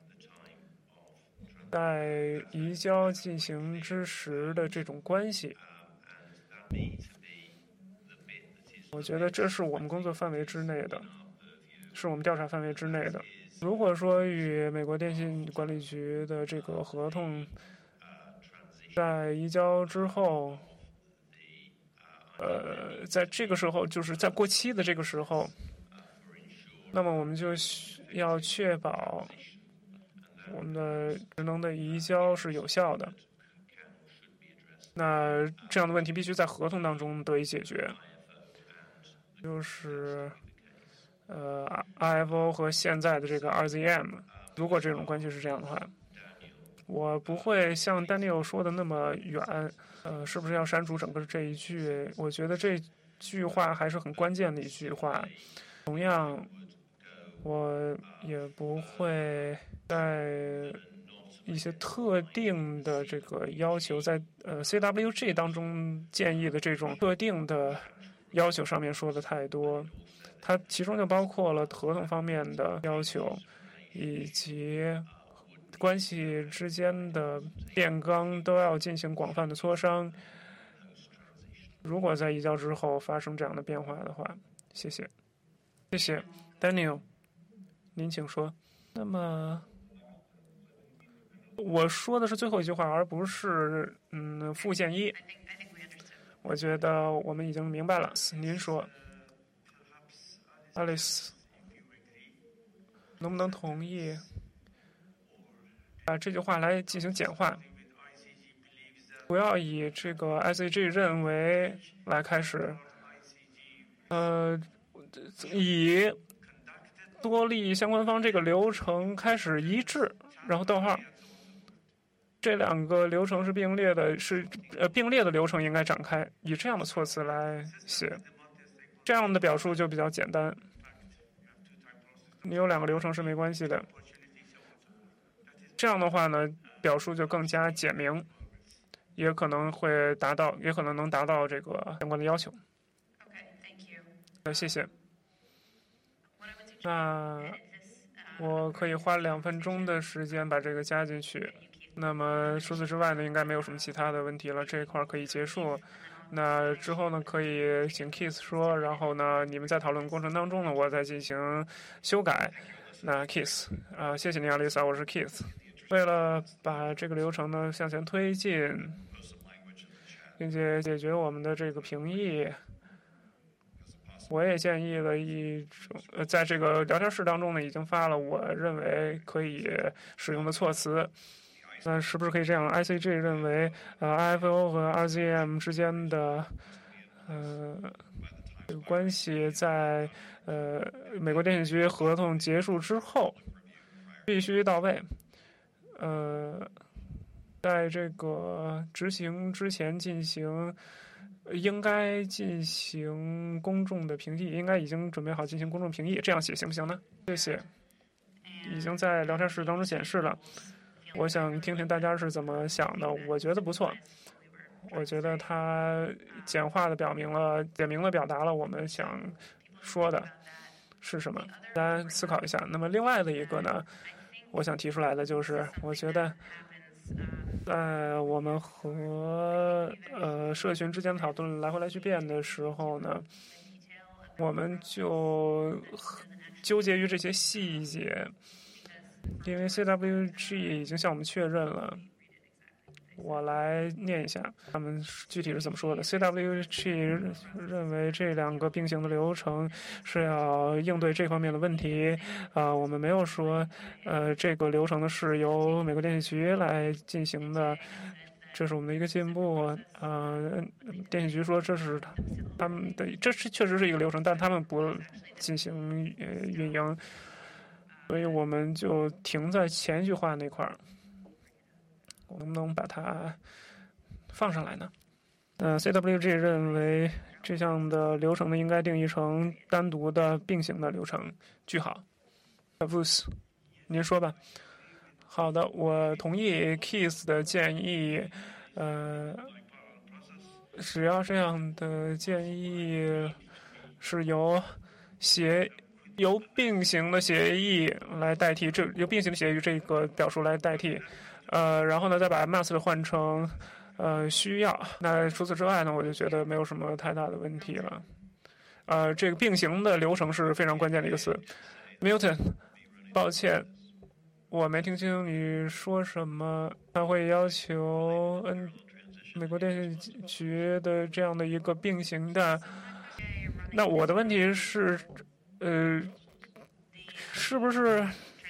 在移交进行之时的这种关系，我觉得这是我们工作范围之内的，是我们调查范围之内的。如果说与美国电信管理局的这个合同在移交之后呃，在这个时候，就是在过期的这个时候，那么我们就要确保我们的职能的移交是有效的。那这样的问题必须在合同当中得以解决，就是呃 I F O 和现在的这个 R Z M， 如果这种关系是这样的话，我不会像 Daniel 说的那么远，呃，是不是要删除整个这一句？我觉得这句话还是很关键的一句话。同样，我也不会在一些特定的这个要求，在呃 C W G 当中建议的这种特定的要求上面说的太多，它其中就包括了合同方面的要求，以及关系之间的变更都要进行广泛的磋商。如果在移交之后发生这样的变化的话，谢谢，谢谢 Daniel， 您请说。那么。我说的是最后一句话，而不是嗯附件一。我觉得我们已经明白了。您说 ，Alice， 能不能同意把这句话来进行简化？不要以这个 I C G 认为来开始，呃，以多利相关方这个流程开始一致，然后逗号。这两个流程是并列的，是呃并列的流程应该展开，以这样的措辞来写，这样的表述就比较简单。你有两个流程是没关系的，这样的话呢，表述就更加简明，也可能会达到，也可能能达到这个相关的要求。呃，谢谢。那我可以花两分钟的时间把这个加进去。那么除此之外呢，应该没有什么其他的问题了，这一块可以结束。那之后呢，可以请 Keith 说，然后呢，你们在讨论过程当中呢，我再进行修改。那 Keith， 啊、呃，谢谢你，阿丽萨，我是 Keith。为了把这个流程呢向前推进，并且解决我们的这个评议，我也建议了一种，呃，在这个聊天室当中呢，已经发了我认为可以使用的措辞。那是不是可以这样 ？I C G 认为，呃 ，I F O 和 R Z M 之间的，呃，这个关系在呃美国电信局合同结束之后必须到位。呃，在这个执行之前进行，应该进行公众的评议，应该已经准备好进行公众评议，这样写行不行呢？谢谢。已经在聊天室当中显示了。我想听听大家是怎么想的，我觉得不错。我觉得它简化的表明了、简明的表达了我们想说的是什么。大家思考一下。那么另外的一个呢，我想提出来的就是，我觉得在我们和呃社群之间讨论来回来去变的时候呢，我们就纠结于这些细节。因为 C W G 已经向我们确认了，我来念一下他们具体是怎么说的。C W G 认为这两个并行的流程是要应对这方面的问题啊、呃，我们没有说呃这个流程的是由美国电信局来进行的，这是我们的一个进步。呃，电信局说这是他们的，这是确实是一个流程，但他们不进行呃运营。所以我们就停在前一句话那块儿，我能不能把它放上来呢？呃 ，C W G 认为这项的流程呢应该定义成单独的并行的流程。句号 ，Avus， 您说吧。好的，我同意 Keith 的建议。呃，只要这样的建议是由协。由并行的协议来代替，这由并行的协议这个表述来代替，呃，然后呢，再把 must 换成呃需要。那除此之外呢，我就觉得没有什么太大的问题了。呃，这个并行的流程是非常关键的一个词。Milton， 抱歉，我没听清你说什么。他会要求 N 美国电信局的这样的一个并行的。那我的问题是，呃，是不是？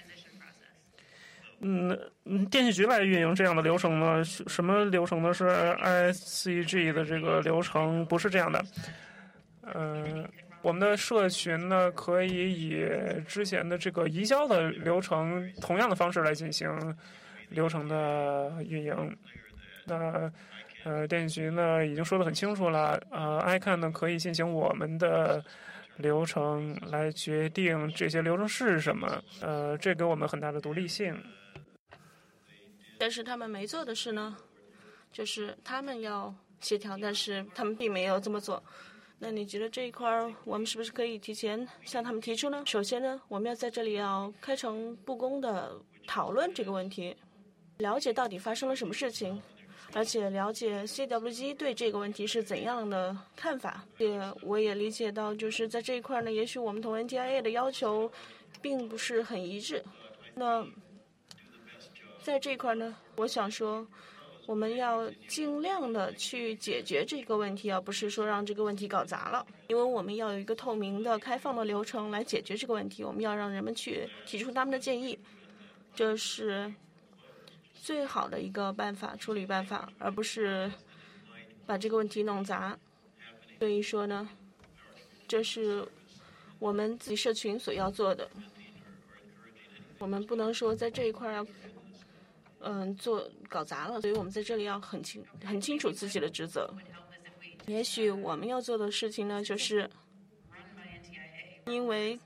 嗯嗯，电信局来运营这样的流程呢？什么流程呢？是 I C G 的这个流程，不是这样的。呃，我们的社群呢，可以以之前的这个移交的流程同样的方式来进行流程的运营。那呃，电信局呢已经说得很清楚了，呃 ，I C A N 呢可以进行我们的流程来决定这些流程是什么，呃，这给我们很大的独立性。
但是他们没做的事呢，就是他们要协调，但是他们并没有这么做。那你觉得这一块儿我们是不是可以提前向他们提出呢？首先呢，我们要在这里要开诚布公的讨论这个问题，了解到底发生了什么事情，而且了解 C W G 对这个问题是怎样的看法。也我也理解到，就是在这一块呢，也许我们同 N T I A 的要求并不是很一致。那在这一块呢，我想说，我们要尽量的去解决这个问题，而不是说让这个问题搞砸了。因为我们要有一个透明的、开放的流程来解决这个问题，我们要让人们去提出他们的建议，这是最好的一个办法，处理办法，而不是把这个问题弄砸。所以说呢，这是我们自己社群所要做的。我们不能说在这一块要嗯，做搞砸了，所以我们在这里要很清很清楚自己的职责。也许我们要做的事情呢，就是因为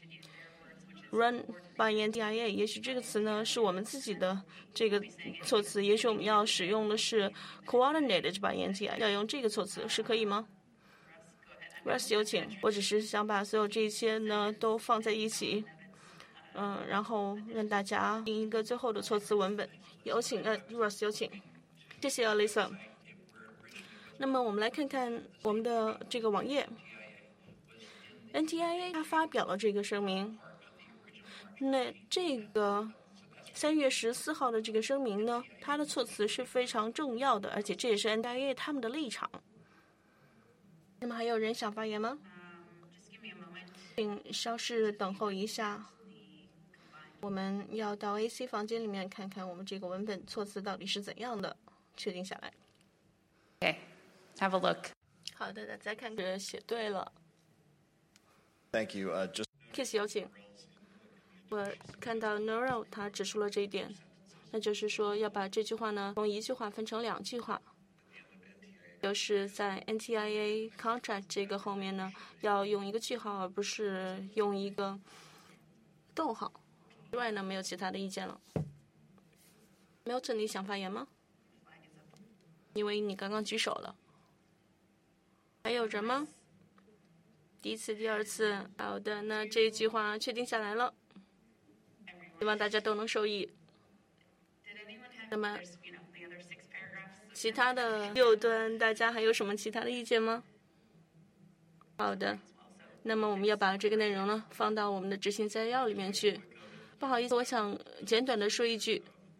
run by N T I A， 也许这个词呢是我们自己的这个措辞，也许我们要使用的是 coordinated by N T I A， 要用这个措辞是可以吗 ？Russ 有请。我只是想把所有这些呢都放在一起。嗯，然后让大家定一个最后的措辞文本。有请，呃 ，Russ 有请，谢谢 Lisa。那么我们来看看我们的这个网页 ，N T I A 它发表了这个声明。那这个三月十四号的这个声明呢，它的措辞是非常重要的，而且这也是 N T I A 他们的立场。那么还有人想发言吗？请稍事等候一下。我们要到 A C 房间里面看看我们这个文本措辞到底是怎样的，确定下来。
Okay, have a look.
好的，大家看着写对了。
Thank you. Uh, just
Kiss 有请。我看到 Noro 他指出了这一点，那就是说要把这句话呢从一句话分成两句话，就是在 N T I A contract 这个后面呢要用一个句号，而不是用一个逗号。之外呢，没有其他的意见了。Milton， 你想发言吗？因为你刚刚举手了。还有人吗？第一次、第二次，好的，那这一句话确定下来了，希望大家都能受益。那么，其他的六段，大家还有什么其他的意见吗？好的，那么我们要把这个内容呢放到我们的执行摘要里面去。不好意思，我想简短的说一句，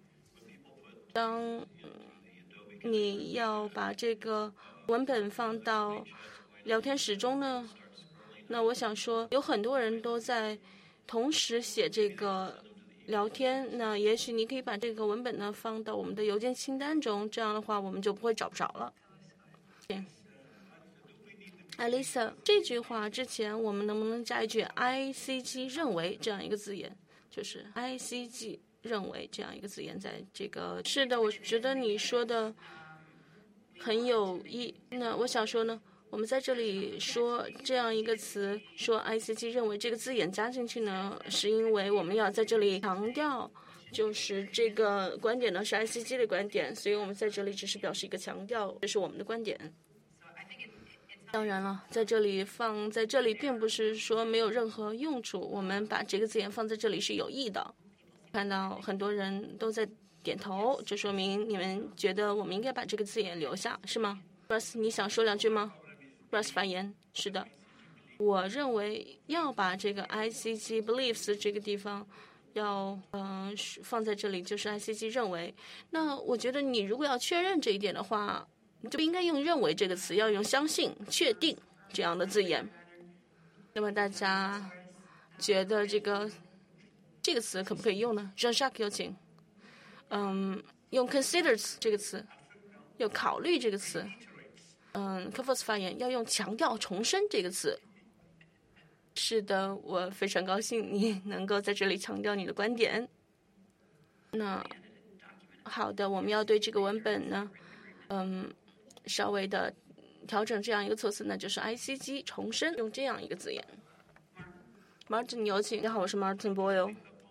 当你要把这个文本放到聊天室中呢，那我想说有很多人都在同时写这个聊天，那也许你可以把这个文本呢放到我们的邮件清单中，这样的话我们就不会找不着了。Alisa， 这句话之前我们能不能加一句 I C G 认为这样一个字眼？就是 I C G 认为这样一个字眼在这个。是的，我觉得你说的很有益。那我想说呢，我们在这里说这样一个词，说 I C G 认为这个字眼加进去呢，是因为我们要在这里强调，就是这个观点呢是 I C G 的观点，所以我们在这里只是表示一个强调，这是我们的观点。当然了，在这里放在这里并不是说没有任何用处，我们把这个字眼放在这里是有意的。看到很多人都在点头，这说明你们觉得我们应该把这个字眼留下，是吗 ？Russ， 你想说两句吗 ？Russ 发言，是的，我认为要把这个 I C G beliefs 这个地方要嗯、呃、放在这里，就是 I C G 认为。那我觉得你如果要确认这一点的话， 就不应该用认为这个词，要用相信、确定这样的字眼。那么大家觉得这个这个词可不可以用呢 ？Jean-Jacques 有请。嗯，用 considers 这个词，有考虑这个词。嗯，科夫斯发言要用强调、重申这个词。是的，我非常高兴你能够在这里强调你的观点。那好的，我们要对这个文本呢，嗯，稍微的调整这样一个措辞，那就是 I C G 重申，用这样一个字眼。Martin 有请。你好，我是 Martin Boyle。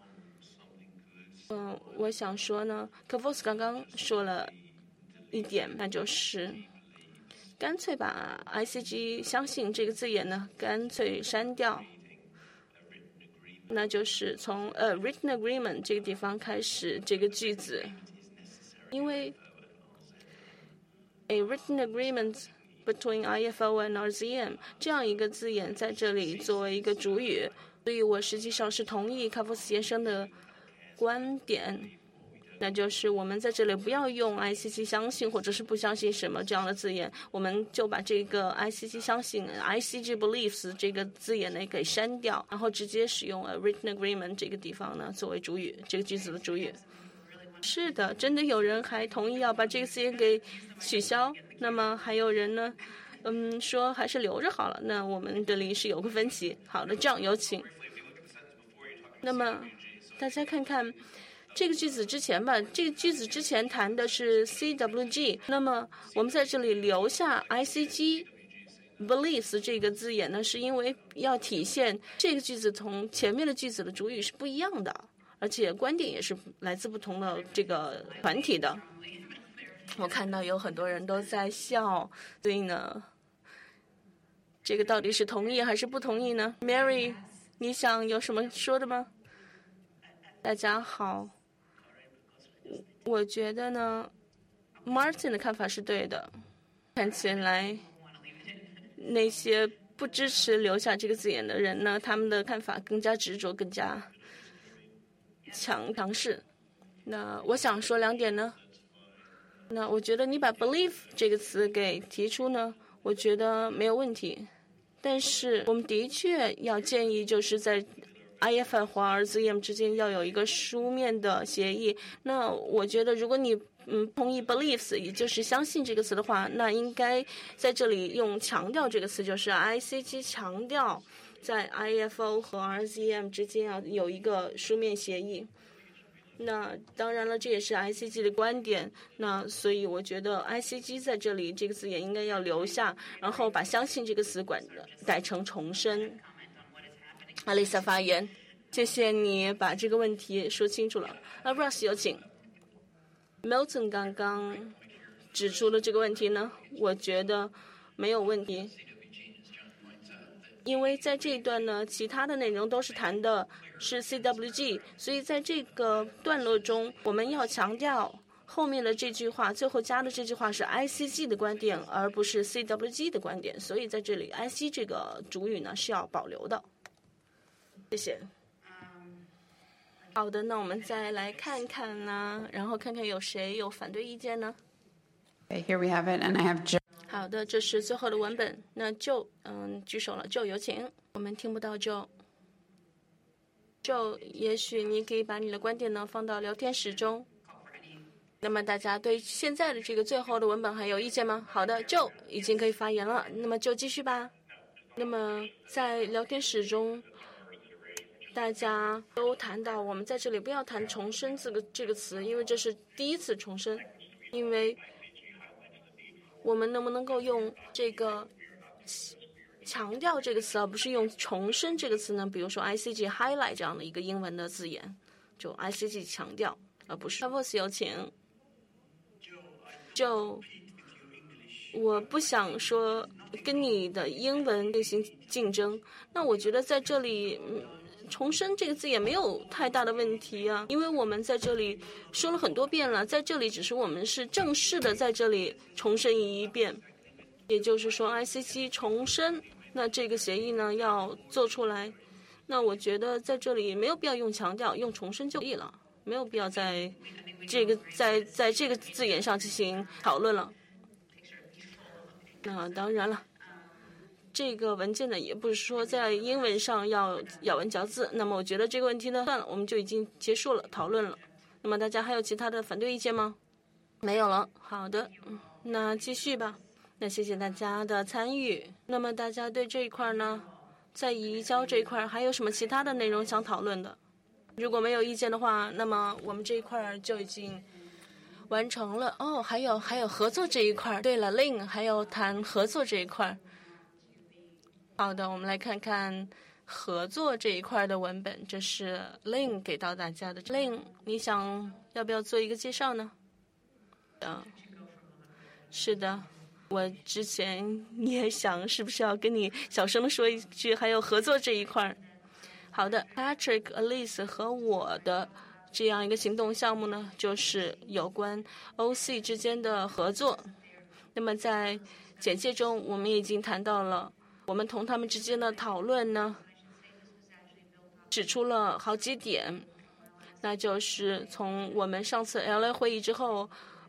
嗯，我想说呢，科夫斯刚刚说了一点，那就是干脆把 I C G 相信这个字眼呢，干脆删掉。那就是从呃 written agreement 这个地方开始这个句子，因为 a written agreement between I F O and R Z M 这样一个字眼在这里作为一个主语，所以我实际上是同意卡夫斯先生的观点，那就是我们在这里不要用 I C G 相信或者是不相信什么这样的字眼，我们就把这个 I C G 相信 I C G believes 这个字眼呢给删掉，然后直接使用 a written agreement 这个地方呢作为主语，这个句子的主语。是的，真的有人还同意要把这个字眼给取消，那么还有人呢嗯说还是留着好了，那我们这里是有个分歧。好的，这样有请。那么大家看看这个句子之前吧，这个句子之前谈的是 C W G， 那么我们在这里留下 I C G believes 这个字眼呢，是因为要体现这个句子同前面的句子的主语是不一样的，而且观点也是来自不同的这个团体的。我看到有很多人都在笑，所以呢，这个到底是同意还是不同意呢 ？Mary， 你想有什么说的吗？大家好，我觉得呢 ，Martin 的看法是对的。看起来那些不支持留下这个字眼的人呢，他们的看法更加执着，更加强强势。那我想说两点呢。那我觉得你把 believe 这个词给提出呢，我觉得没有问题。但是我们的确要建议，就是在I F I 和 R Z M 之间要有一个书面的协议。那我觉得，如果你嗯同意 believes， 也就是相信这个词的话，那应该在这里用强调这个词，就是 I C G 强调在 I F O 和 R Z M 之间要有一个书面协议。那当然了，这也是 I C G 的观点。那所以我觉得 I C G 在这里这个字也应该要留下，然后把相信这个词管改成重申。阿丽萨发言，谢谢你把这个问题说清楚了。啊 ，Ross 有请。Milton 刚刚指出了这个问题呢，我觉得没有问题，因为在这一段呢，其他的内容都是谈的是 C W G， 所以在这个段落中，我们要强调后面的这句话，最后加的这句话是 I C G 的观点，而不是 C W G 的观点，所以在这里 I C 这个主语呢是要保留的。谢谢。好的，那我们再来看看呢，然后看看有谁有反对意见呢？
Okay, here we have it, and I have Joe.
好的，这是最后的文本。那就嗯举手了，就有请。我们听不到就。就也许你可以把你的观点呢放到聊天室中。那么大家对现在的这个最后的文本还有意见吗？好的，就已经可以发言了。那么就继续吧。那么在聊天室中，大家都谈到我们在这里不要谈重申这个这个词，因为这是第一次重申。因为我们能不能够用这个强调这个词，而不是用重申这个词呢？比如说 I C G highlight 这样的一个英文的字眼，就 I C G 强调，而不是。Voice 有请。就我不想说跟你的英文进行竞争，那我觉得在这里。嗯重申这个字也没有太大的问题啊，因为我们在这里说了很多遍了，在这里只是我们是正式的在这里重申一遍，也就是说 I C G 重申，那这个协议呢要做出来，那我觉得在这里没有必要用强调，用重申就可以了，没有必要在这个在在这个字眼上进行讨论了。 那当然了，这个文件呢，也不是说在英文上要咬文嚼字。那么我觉得这个问题呢，算了，我们就已经结束了讨论了。那么大家还有其他的反对意见吗？没有了。好的，那继续吧。那谢谢大家的参与。那么大家对这一块呢，在移交这一块还有什么其他的内容想讨论的？如果没有意见的话，那么我们这一块就已经完成了。哦，还有还有合作这一块。对了 ，Lin 还有谈合作这一块。好的，我们来看看合作这一块的文本，这是 Lin 给到大家的。Lin， 你想要不要做一个介绍呢？嗯，是的。我之前也想是不是要跟你小声的说一句，还有合作这一块。好的 ，Patrick、Alice 和我的这样一个行动项目呢，就是有关 O C 之间的合作。那么在简介中，我们已经谈到了我们同他们之间的讨论呢，指出了好几点，那就是从我们上次 L A 会议之后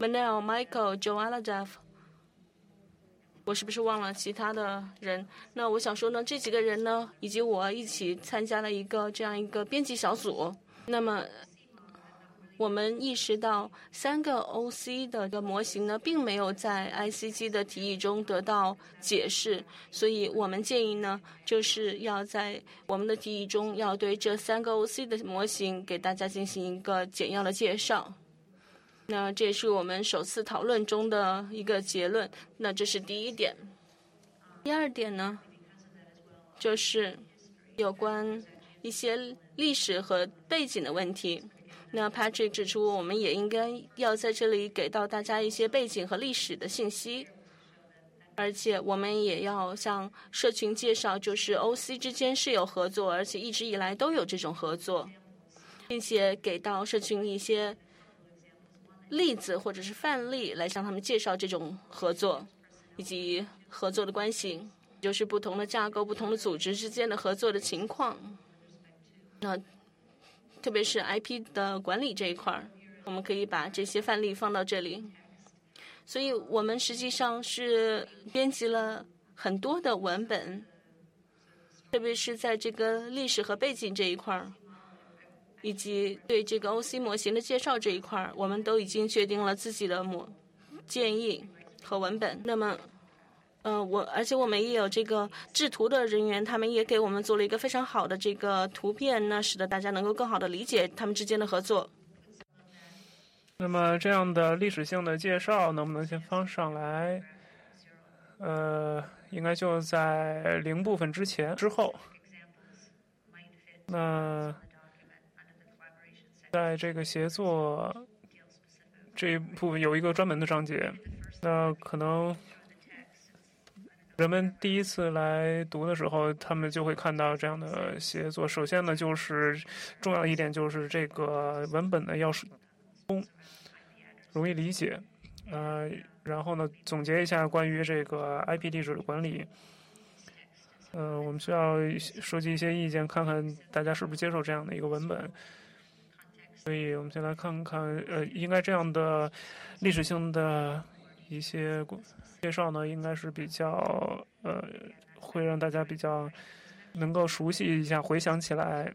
，Manel、Michael、Joe、Aladaf。我是不是忘了其他的人？那我想说呢，这几个人呢，以及我一起参加了一个这样一个编辑小组。那么，我们意识到三个 O C 的个模型呢，并没有在 I C G 的提议中得到解释，所以我们建议呢，就是要在我们的提议中，要对这三个 O C 的模型给大家进行一个简要的介绍。那这也是我们首次讨论中的一个结论。那这是第一点。第二点呢，就是有关一些历史和背景的问题。那 Patrick 指出，我们也应该要在这里给到大家一些背景和历史的信息，而且我们也要向社群介绍，就是 O C 之间是有合作，而且一直以来都有这种合作，并且给到社群一些例子或者是范例来向他们介绍这种合作以及合作的关系，就是不同的架构、不同的组织之间的合作的情况。那特别是 I P 的管理这一块，我们可以把这些范例放到这里。所以我们实际上是编辑了很多的文本，特别是在这个历史和背景这一块，以及对这个 O C 模型的介绍这一块，我们都已经确定了自己的模建议和文本。那么，呃，我而且我们也有这个制图的人员，他们也给我们做了一个非常好的这个图片，那使得大家能够更好的理解他们之间的合作。
那么这样的历史性的介绍能不能先放上来？呃，应该就在零部分之前之后。那在这个协作这一部分有一个专门的章节，那可能人们第一次来读的时候，他们就会看到这样的协作。首先呢，就是重要一点就是这个文本呢要是容易理解，呃，然后呢总结一下关于这个 I P 地址的管理。呃，我们需要收集一些意见，看看大家是不是接受这样的一个文本。所以我们先来看看，呃，应该这样的历史性的一些介绍呢，应该是比较呃，会让大家比较能够熟悉一下，回想起来。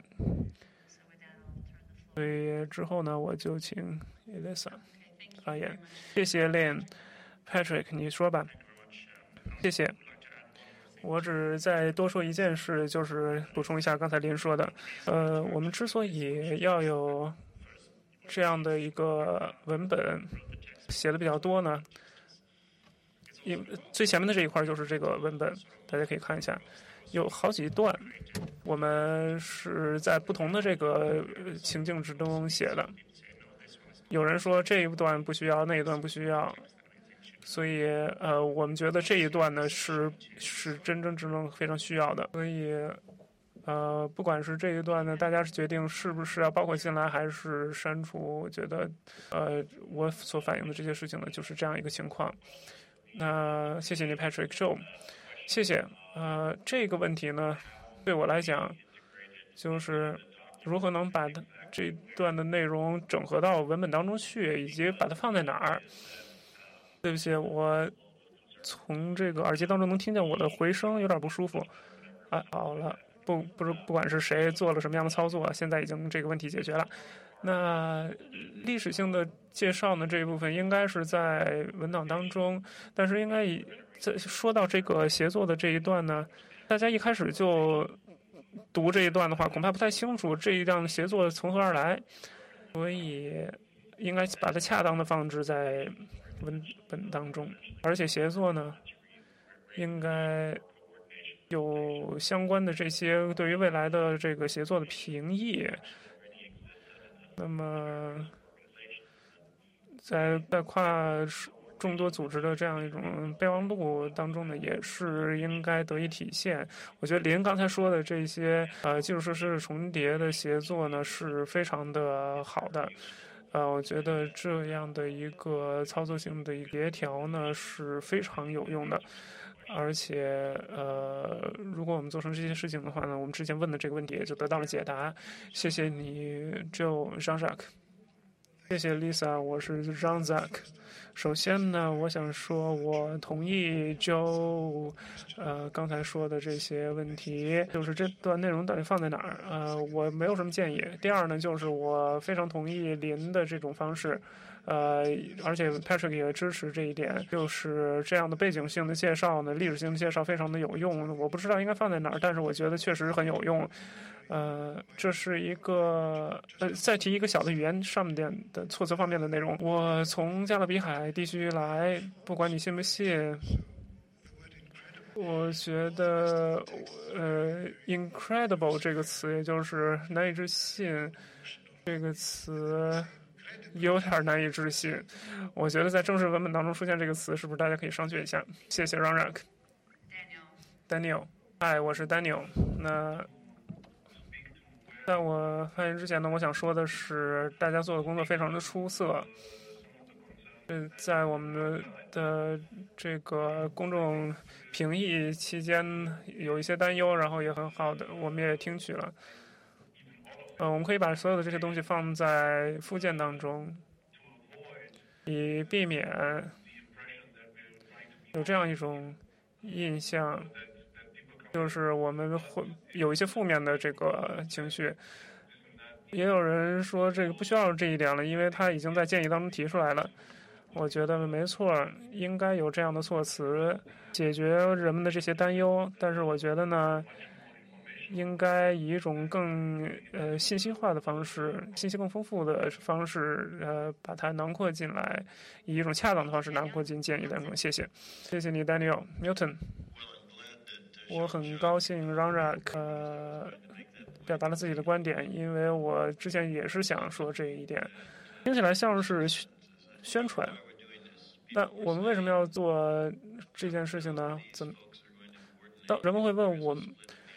所以之后呢，我就请 Elisa 发言。谢谢 Lynn。Patrick， 你说吧。谢谢。我只再多说一件事，就是补充一下刚才林说的。呃，我们之所以要有这样的一个文本写的比较多呢，因最前面的这一块就是这个文本，大家可以看一下，有好几段，我们是在不同的这个情境之中写的。有人说这一段不需要，那一段不需要。所以，呃，我们觉得这一段呢是是真真正正非常需要的。所以，呃，不管是这一段呢，大家是决定是不是要包括进来，还是删除。我觉得，呃，我所反映的这些事情呢，就是这样一个情况。那谢谢你 ，Patrick Joe， 谢谢。呃，这个问题呢，对我来讲，就是如何能把这一段的内容整合到文本当中去，以及把它放在哪儿。对不起，我从这个耳机当中能听见我的回声，有点不舒服。啊，好了，不不是不管是谁做了什么样的操作，现在已经这个问题解决了。那历史性的介绍呢，这一部分应该是在文档当中，但是应该以在说到这个协作的这一段呢，大家一开始就读这一段的话，恐怕不太清楚这一段协作从何而来，所以应该把它恰当的放置在文本当中，而且协作呢，应该有相关的这些对于未来的这个协作的评议。那么，在在跨众多组织的这样一种备忘录当中呢，也是应该得以体现。我觉得林刚才说的这些呃基础设施重叠的协作呢，是非常的好的。呃，我觉得这样的一个操作性的一个协调呢，是非常有用的。而且，呃，如果我们做成这些事情的话呢，我们之前问的这个问题也就得到了解答。谢谢你 Joe Jean-Jacques， 谢谢 Lisa， 我是 Jean-Jacques。首先呢，我想说，我同意 Joe 呃刚才说的这些问题，就是这段内容到底放在哪儿？呃，我没有什么建议。第二呢，就是我非常同意林的这种方式。呃，而且 Patrick 也支持这一点，就是这样的背景性的介绍呢，历史性的介绍非常的有用。我不知道应该放在哪儿，但是我觉得确实很有用。呃，这是一个呃，再提一个小的语言上面的措辞方面的内容。我从加勒比海地区来，不管你信不信，我觉得呃 ，incredible 这个词，也就是难以置信这个词。有点难以置信，我觉得在正式文本当中出现这个词，是不是大家可以商榷一下？谢谢 Jean-Jacques。Daniel， 嗨，我是 Daniel。那在我发言之前呢，我想说的是，大家做的工作非常的出色。呃，在我们的这个公众评议期间，有一些担忧，然后也很好的，我们也听取了。呃，我们可以把所有的这些东西放在附件当中，以避免有这样一种印象，就是我们会有一些负面的这个情绪。也有人说这个不需要这一点了，因为他已经在建议当中提出来了。我觉得没错，应该有这样的措辞解决人们的这些担忧。但是我觉得呢，应该以一种更呃信息化的方式，信息更丰富的方式，呃，把它囊括进来，以一种恰当的方式囊括进建议当中。谢谢，谢谢你 ，Daniel Milton。我很高兴 Jean-Jacques 呃表达了自己的观点，因为我之前也是想说这一点，听起来像是宣传。那我们为什么要做这件事情呢？怎么？当人们会问我们。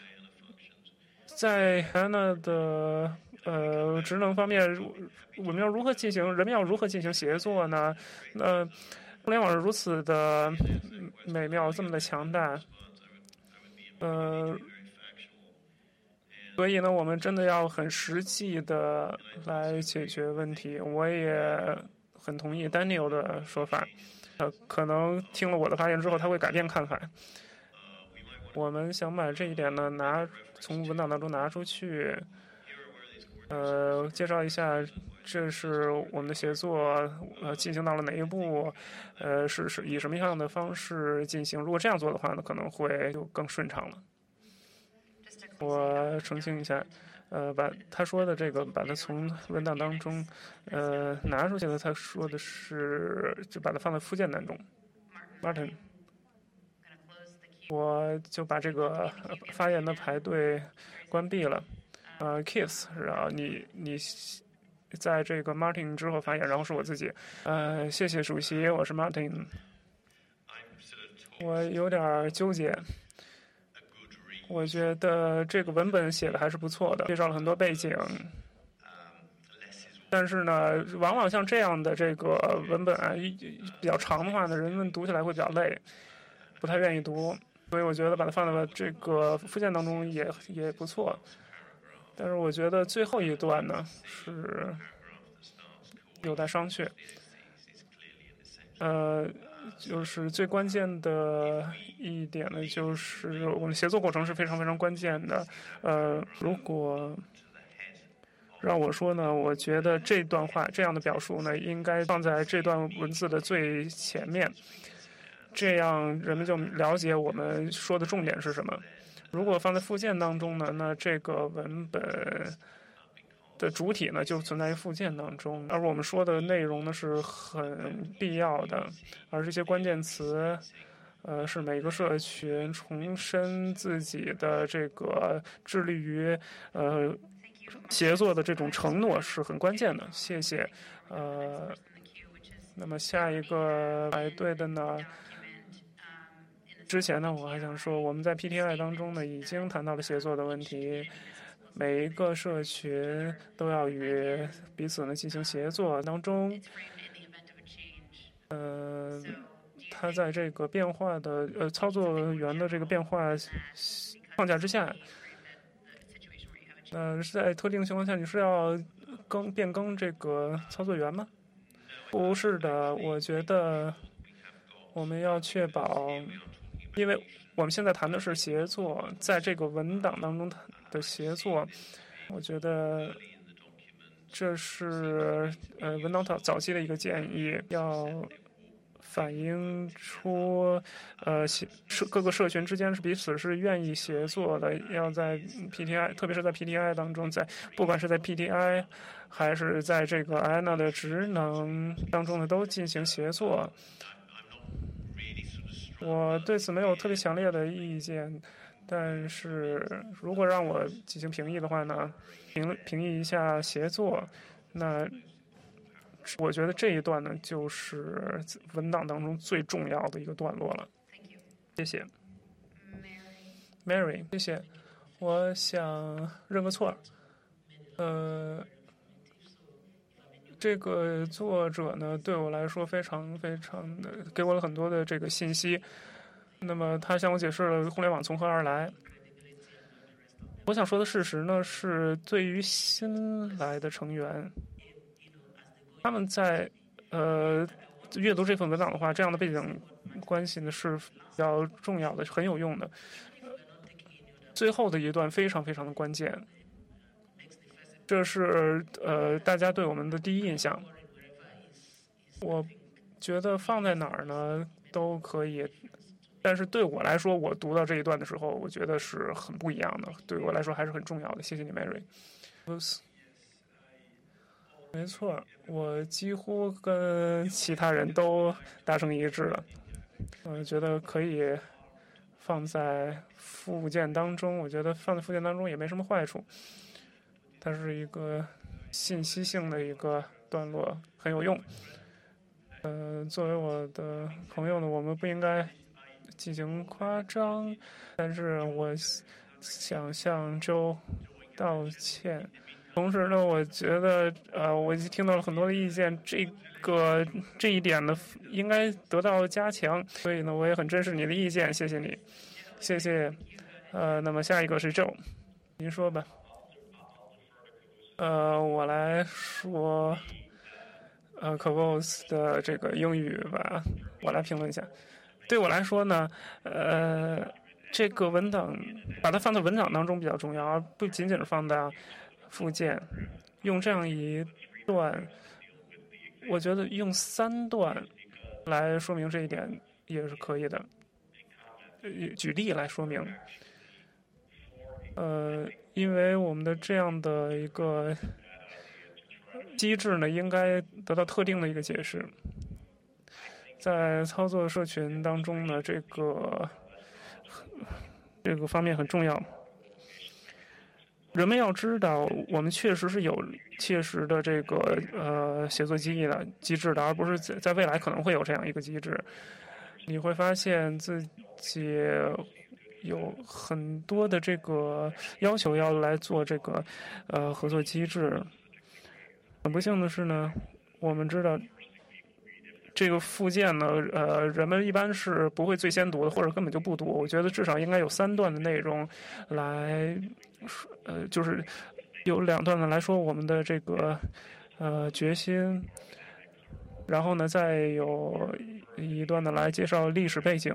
在 Hana 的呃职能方面，我们要如何进行？人们要如何进行协作呢？那互联网是如此的美妙，这么的强大，呃，所以呢，我们真的要很实际的来解决问题。我也很同意 Daniel 的说法，呃，可能听了我的发言之后，他会改变看法。我们想把这一点呢拿从文档当中拿出去，呃，介绍一下这是我们的协作呃进行到了哪一步，呃是是以什么样的方式进行。如果这样做的话呢，可能会就更顺畅了。我澄清一下，呃，把他说的这个把它从文档当中呃拿出去了，他说的是就把它放在附件当中。Martin。我就把这个发言的排队关闭了。呃 ，Kiss， 然后你你在这个 Martin 之后发言，然后是我自己。呃，谢谢主席，我是 Martin。我有点纠结。我觉得这个文本写的还是不错的，介绍了很多背景。但是呢，往往像这样的这个文本啊，比较长的话呢，人们读起来会比较累，不太愿意读。所以我觉得把它放在这个附件当中也也不错，但是我觉得最后一段呢是有待商榷。呃， 就是最关键的一点呢，就是我们协作过程是非常非常关键的。呃，如果让我说呢，我觉得这段话这样的表述呢，应该放在这段文字的最前面，这样人们就了解我们说的重点是什么。如果放在附件当中呢，那这个文本的主体呢就存在于附件当中，而我们说的内容呢是很必要的，而这些关键词呃是每个社群重申自己的这个致力于呃协作的这种承诺是很关键的。谢谢。呃，那么下一个排队的呢，之前呢我还想说，我们在 P T I 当中呢已经谈到了协作的问题。每一个社群都要与彼此呢进行协作当中，呃，它在这个变化的呃操作员的这个变化框架之下，呃，是在特定的情况下，你是要更变更这个操作员吗？不是的，我觉得我们要确保，因为我们现在谈的是协作，在这个文档当中的协作，我觉得这是呃文档早早期的一个建议，要反映出呃社各个社群之间是彼此是愿意协作的，要在 P T I， 特别是在 P T I 当中，在不管是在 P T I 还是在这个 I N A 的职能当中呢，都进行协作。我对此没有特别强烈的意见，但是如果让我进行评议的话呢，评评议一下协作，那我觉得这一段呢就是文档当中最重要的一个段落了。谢谢 Mary， 谢谢。我想认个错，呃，这个作者呢对我来说非常非常的给我了很多的这个信息。那么他向我解释了互联网从何而来。我想说的事实呢是，对于新来的成员，他们在呃阅读这份文档的话，这样的背景关系呢是比较重要的，很有用的。最后的一段非常非常的关键，这是呃大家对我们的第一印象。我觉得放在哪儿呢都可以，但是对我来说，我读到这一段的时候，我觉得是很不一样的，对我来说还是很重要的。谢谢你 Mary。 没错，我几乎跟其他人都达成一致了。我觉得可以放在附件当中，我觉得放在附件当中也没什么坏处。它是一个信息性的一个段落，很有用。呃，作为我的朋友呢，我们不应该进行夸张，但是我想向周道歉。同时呢，我觉得呃，我已经听到了很多的意见，这个这一点呢应该得到加强，所以呢，我也很珍视你的意见，谢谢你，谢谢。呃，那么下一个是周，您说吧。呃，我来说，呃 ，Covos 的这个英语吧，我来评论一下。对我来说呢，呃，这个文档把它放在文档当中比较重要，而不仅仅是放到附件。用这样一段，我觉得用三段来说明这一点也是可以的。举例来说明，呃，因为我们的这样的一个机制呢，应该得到特定的一个解释。在操作社群当中呢，这个这个方面很重要。人们要知道，我们确实是有切实的这个呃协作机的机制的，而不是在在未来可能会有这样一个机制。你会发现自己有很多的这个要求要来做这个呃合作机制。很不幸的是呢，我们知道这个附件呢，呃，人们一般是不会最先读的，或者根本就不读。我觉得至少应该有三段的内容来，呃，就是有两段的来说我们的这个呃决心，然后呢，再有一段的来介绍历史背景。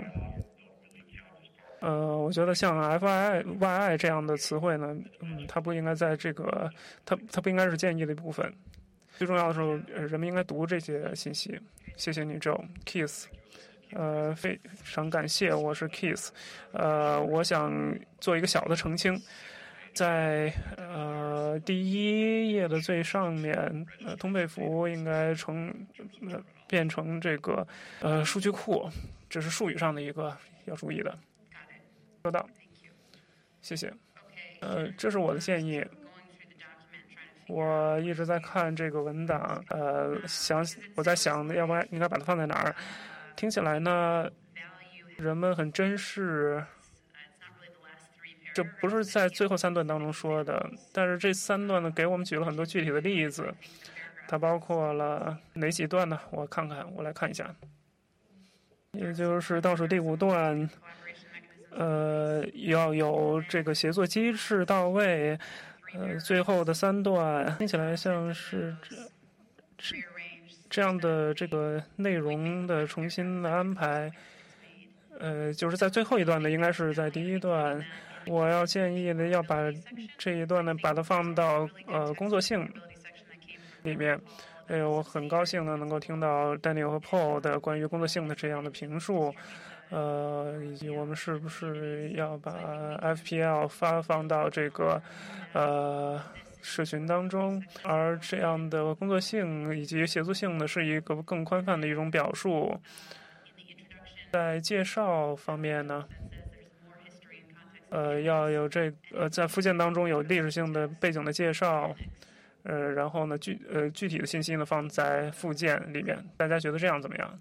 呃，我觉得像 F I I、Y I 这样的词汇呢，嗯，它不应该在这个，它它不应该是建议的一部分。最重要的是，人们应该读这些信息。谢谢你 ，Joe。Kiss， 呃，非常感谢，我是 Kiss。呃，我想做一个小的澄清，在呃第一页的最上面，呃，通配符应该成呃变成这个呃数据库，这是术语上的一个要注意的。收到，谢谢。呃，这是我的建议。我一直在看这个文档，呃，想我在想，要不然应该把它放在哪儿？听起来呢，人们很珍视。这不是在最后三段当中说的，但是这三段呢，给我们举了很多具体的例子。它包括了哪几段呢？我看看，我来看一下。也就是倒数第五段。呃，要有这个协作机制到位，呃，最后的三段听起来像是这这这样的这个内容的重新的安排，呃，就是在最后一段呢，应该是在第一段，我要建议呢，要把这一段呢，把它放到呃工作性里面。呃，我很高兴呢，能够听到 Daniel 和 Paul 的关于工作性的这样的评述。呃，以及我们是不是要把 F P L 发放到这个呃社群当中？而这样的工作性以及协作性呢，是一个更宽泛的一种表述。在介绍方面呢，呃，要有这呃在附件当中有历史性的背景的介绍，呃，然后呢具呃具体的信息呢放在附件里面。大家觉得这样怎么样？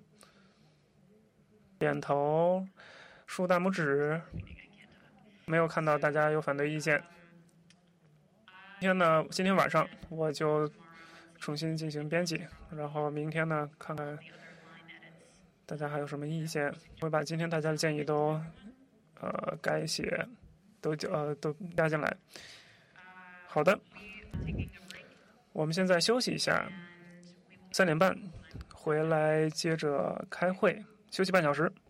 点头，竖大拇指，没有看到大家有反对意见。今天呢，今天晚上我就重新进行编辑，然后明天呢，看看大家还有什么意见。我会把今天大家的建议都呃改写，都呃都加进来。好的，我们现在休息一下，三点半回来接着开会。休息半小时。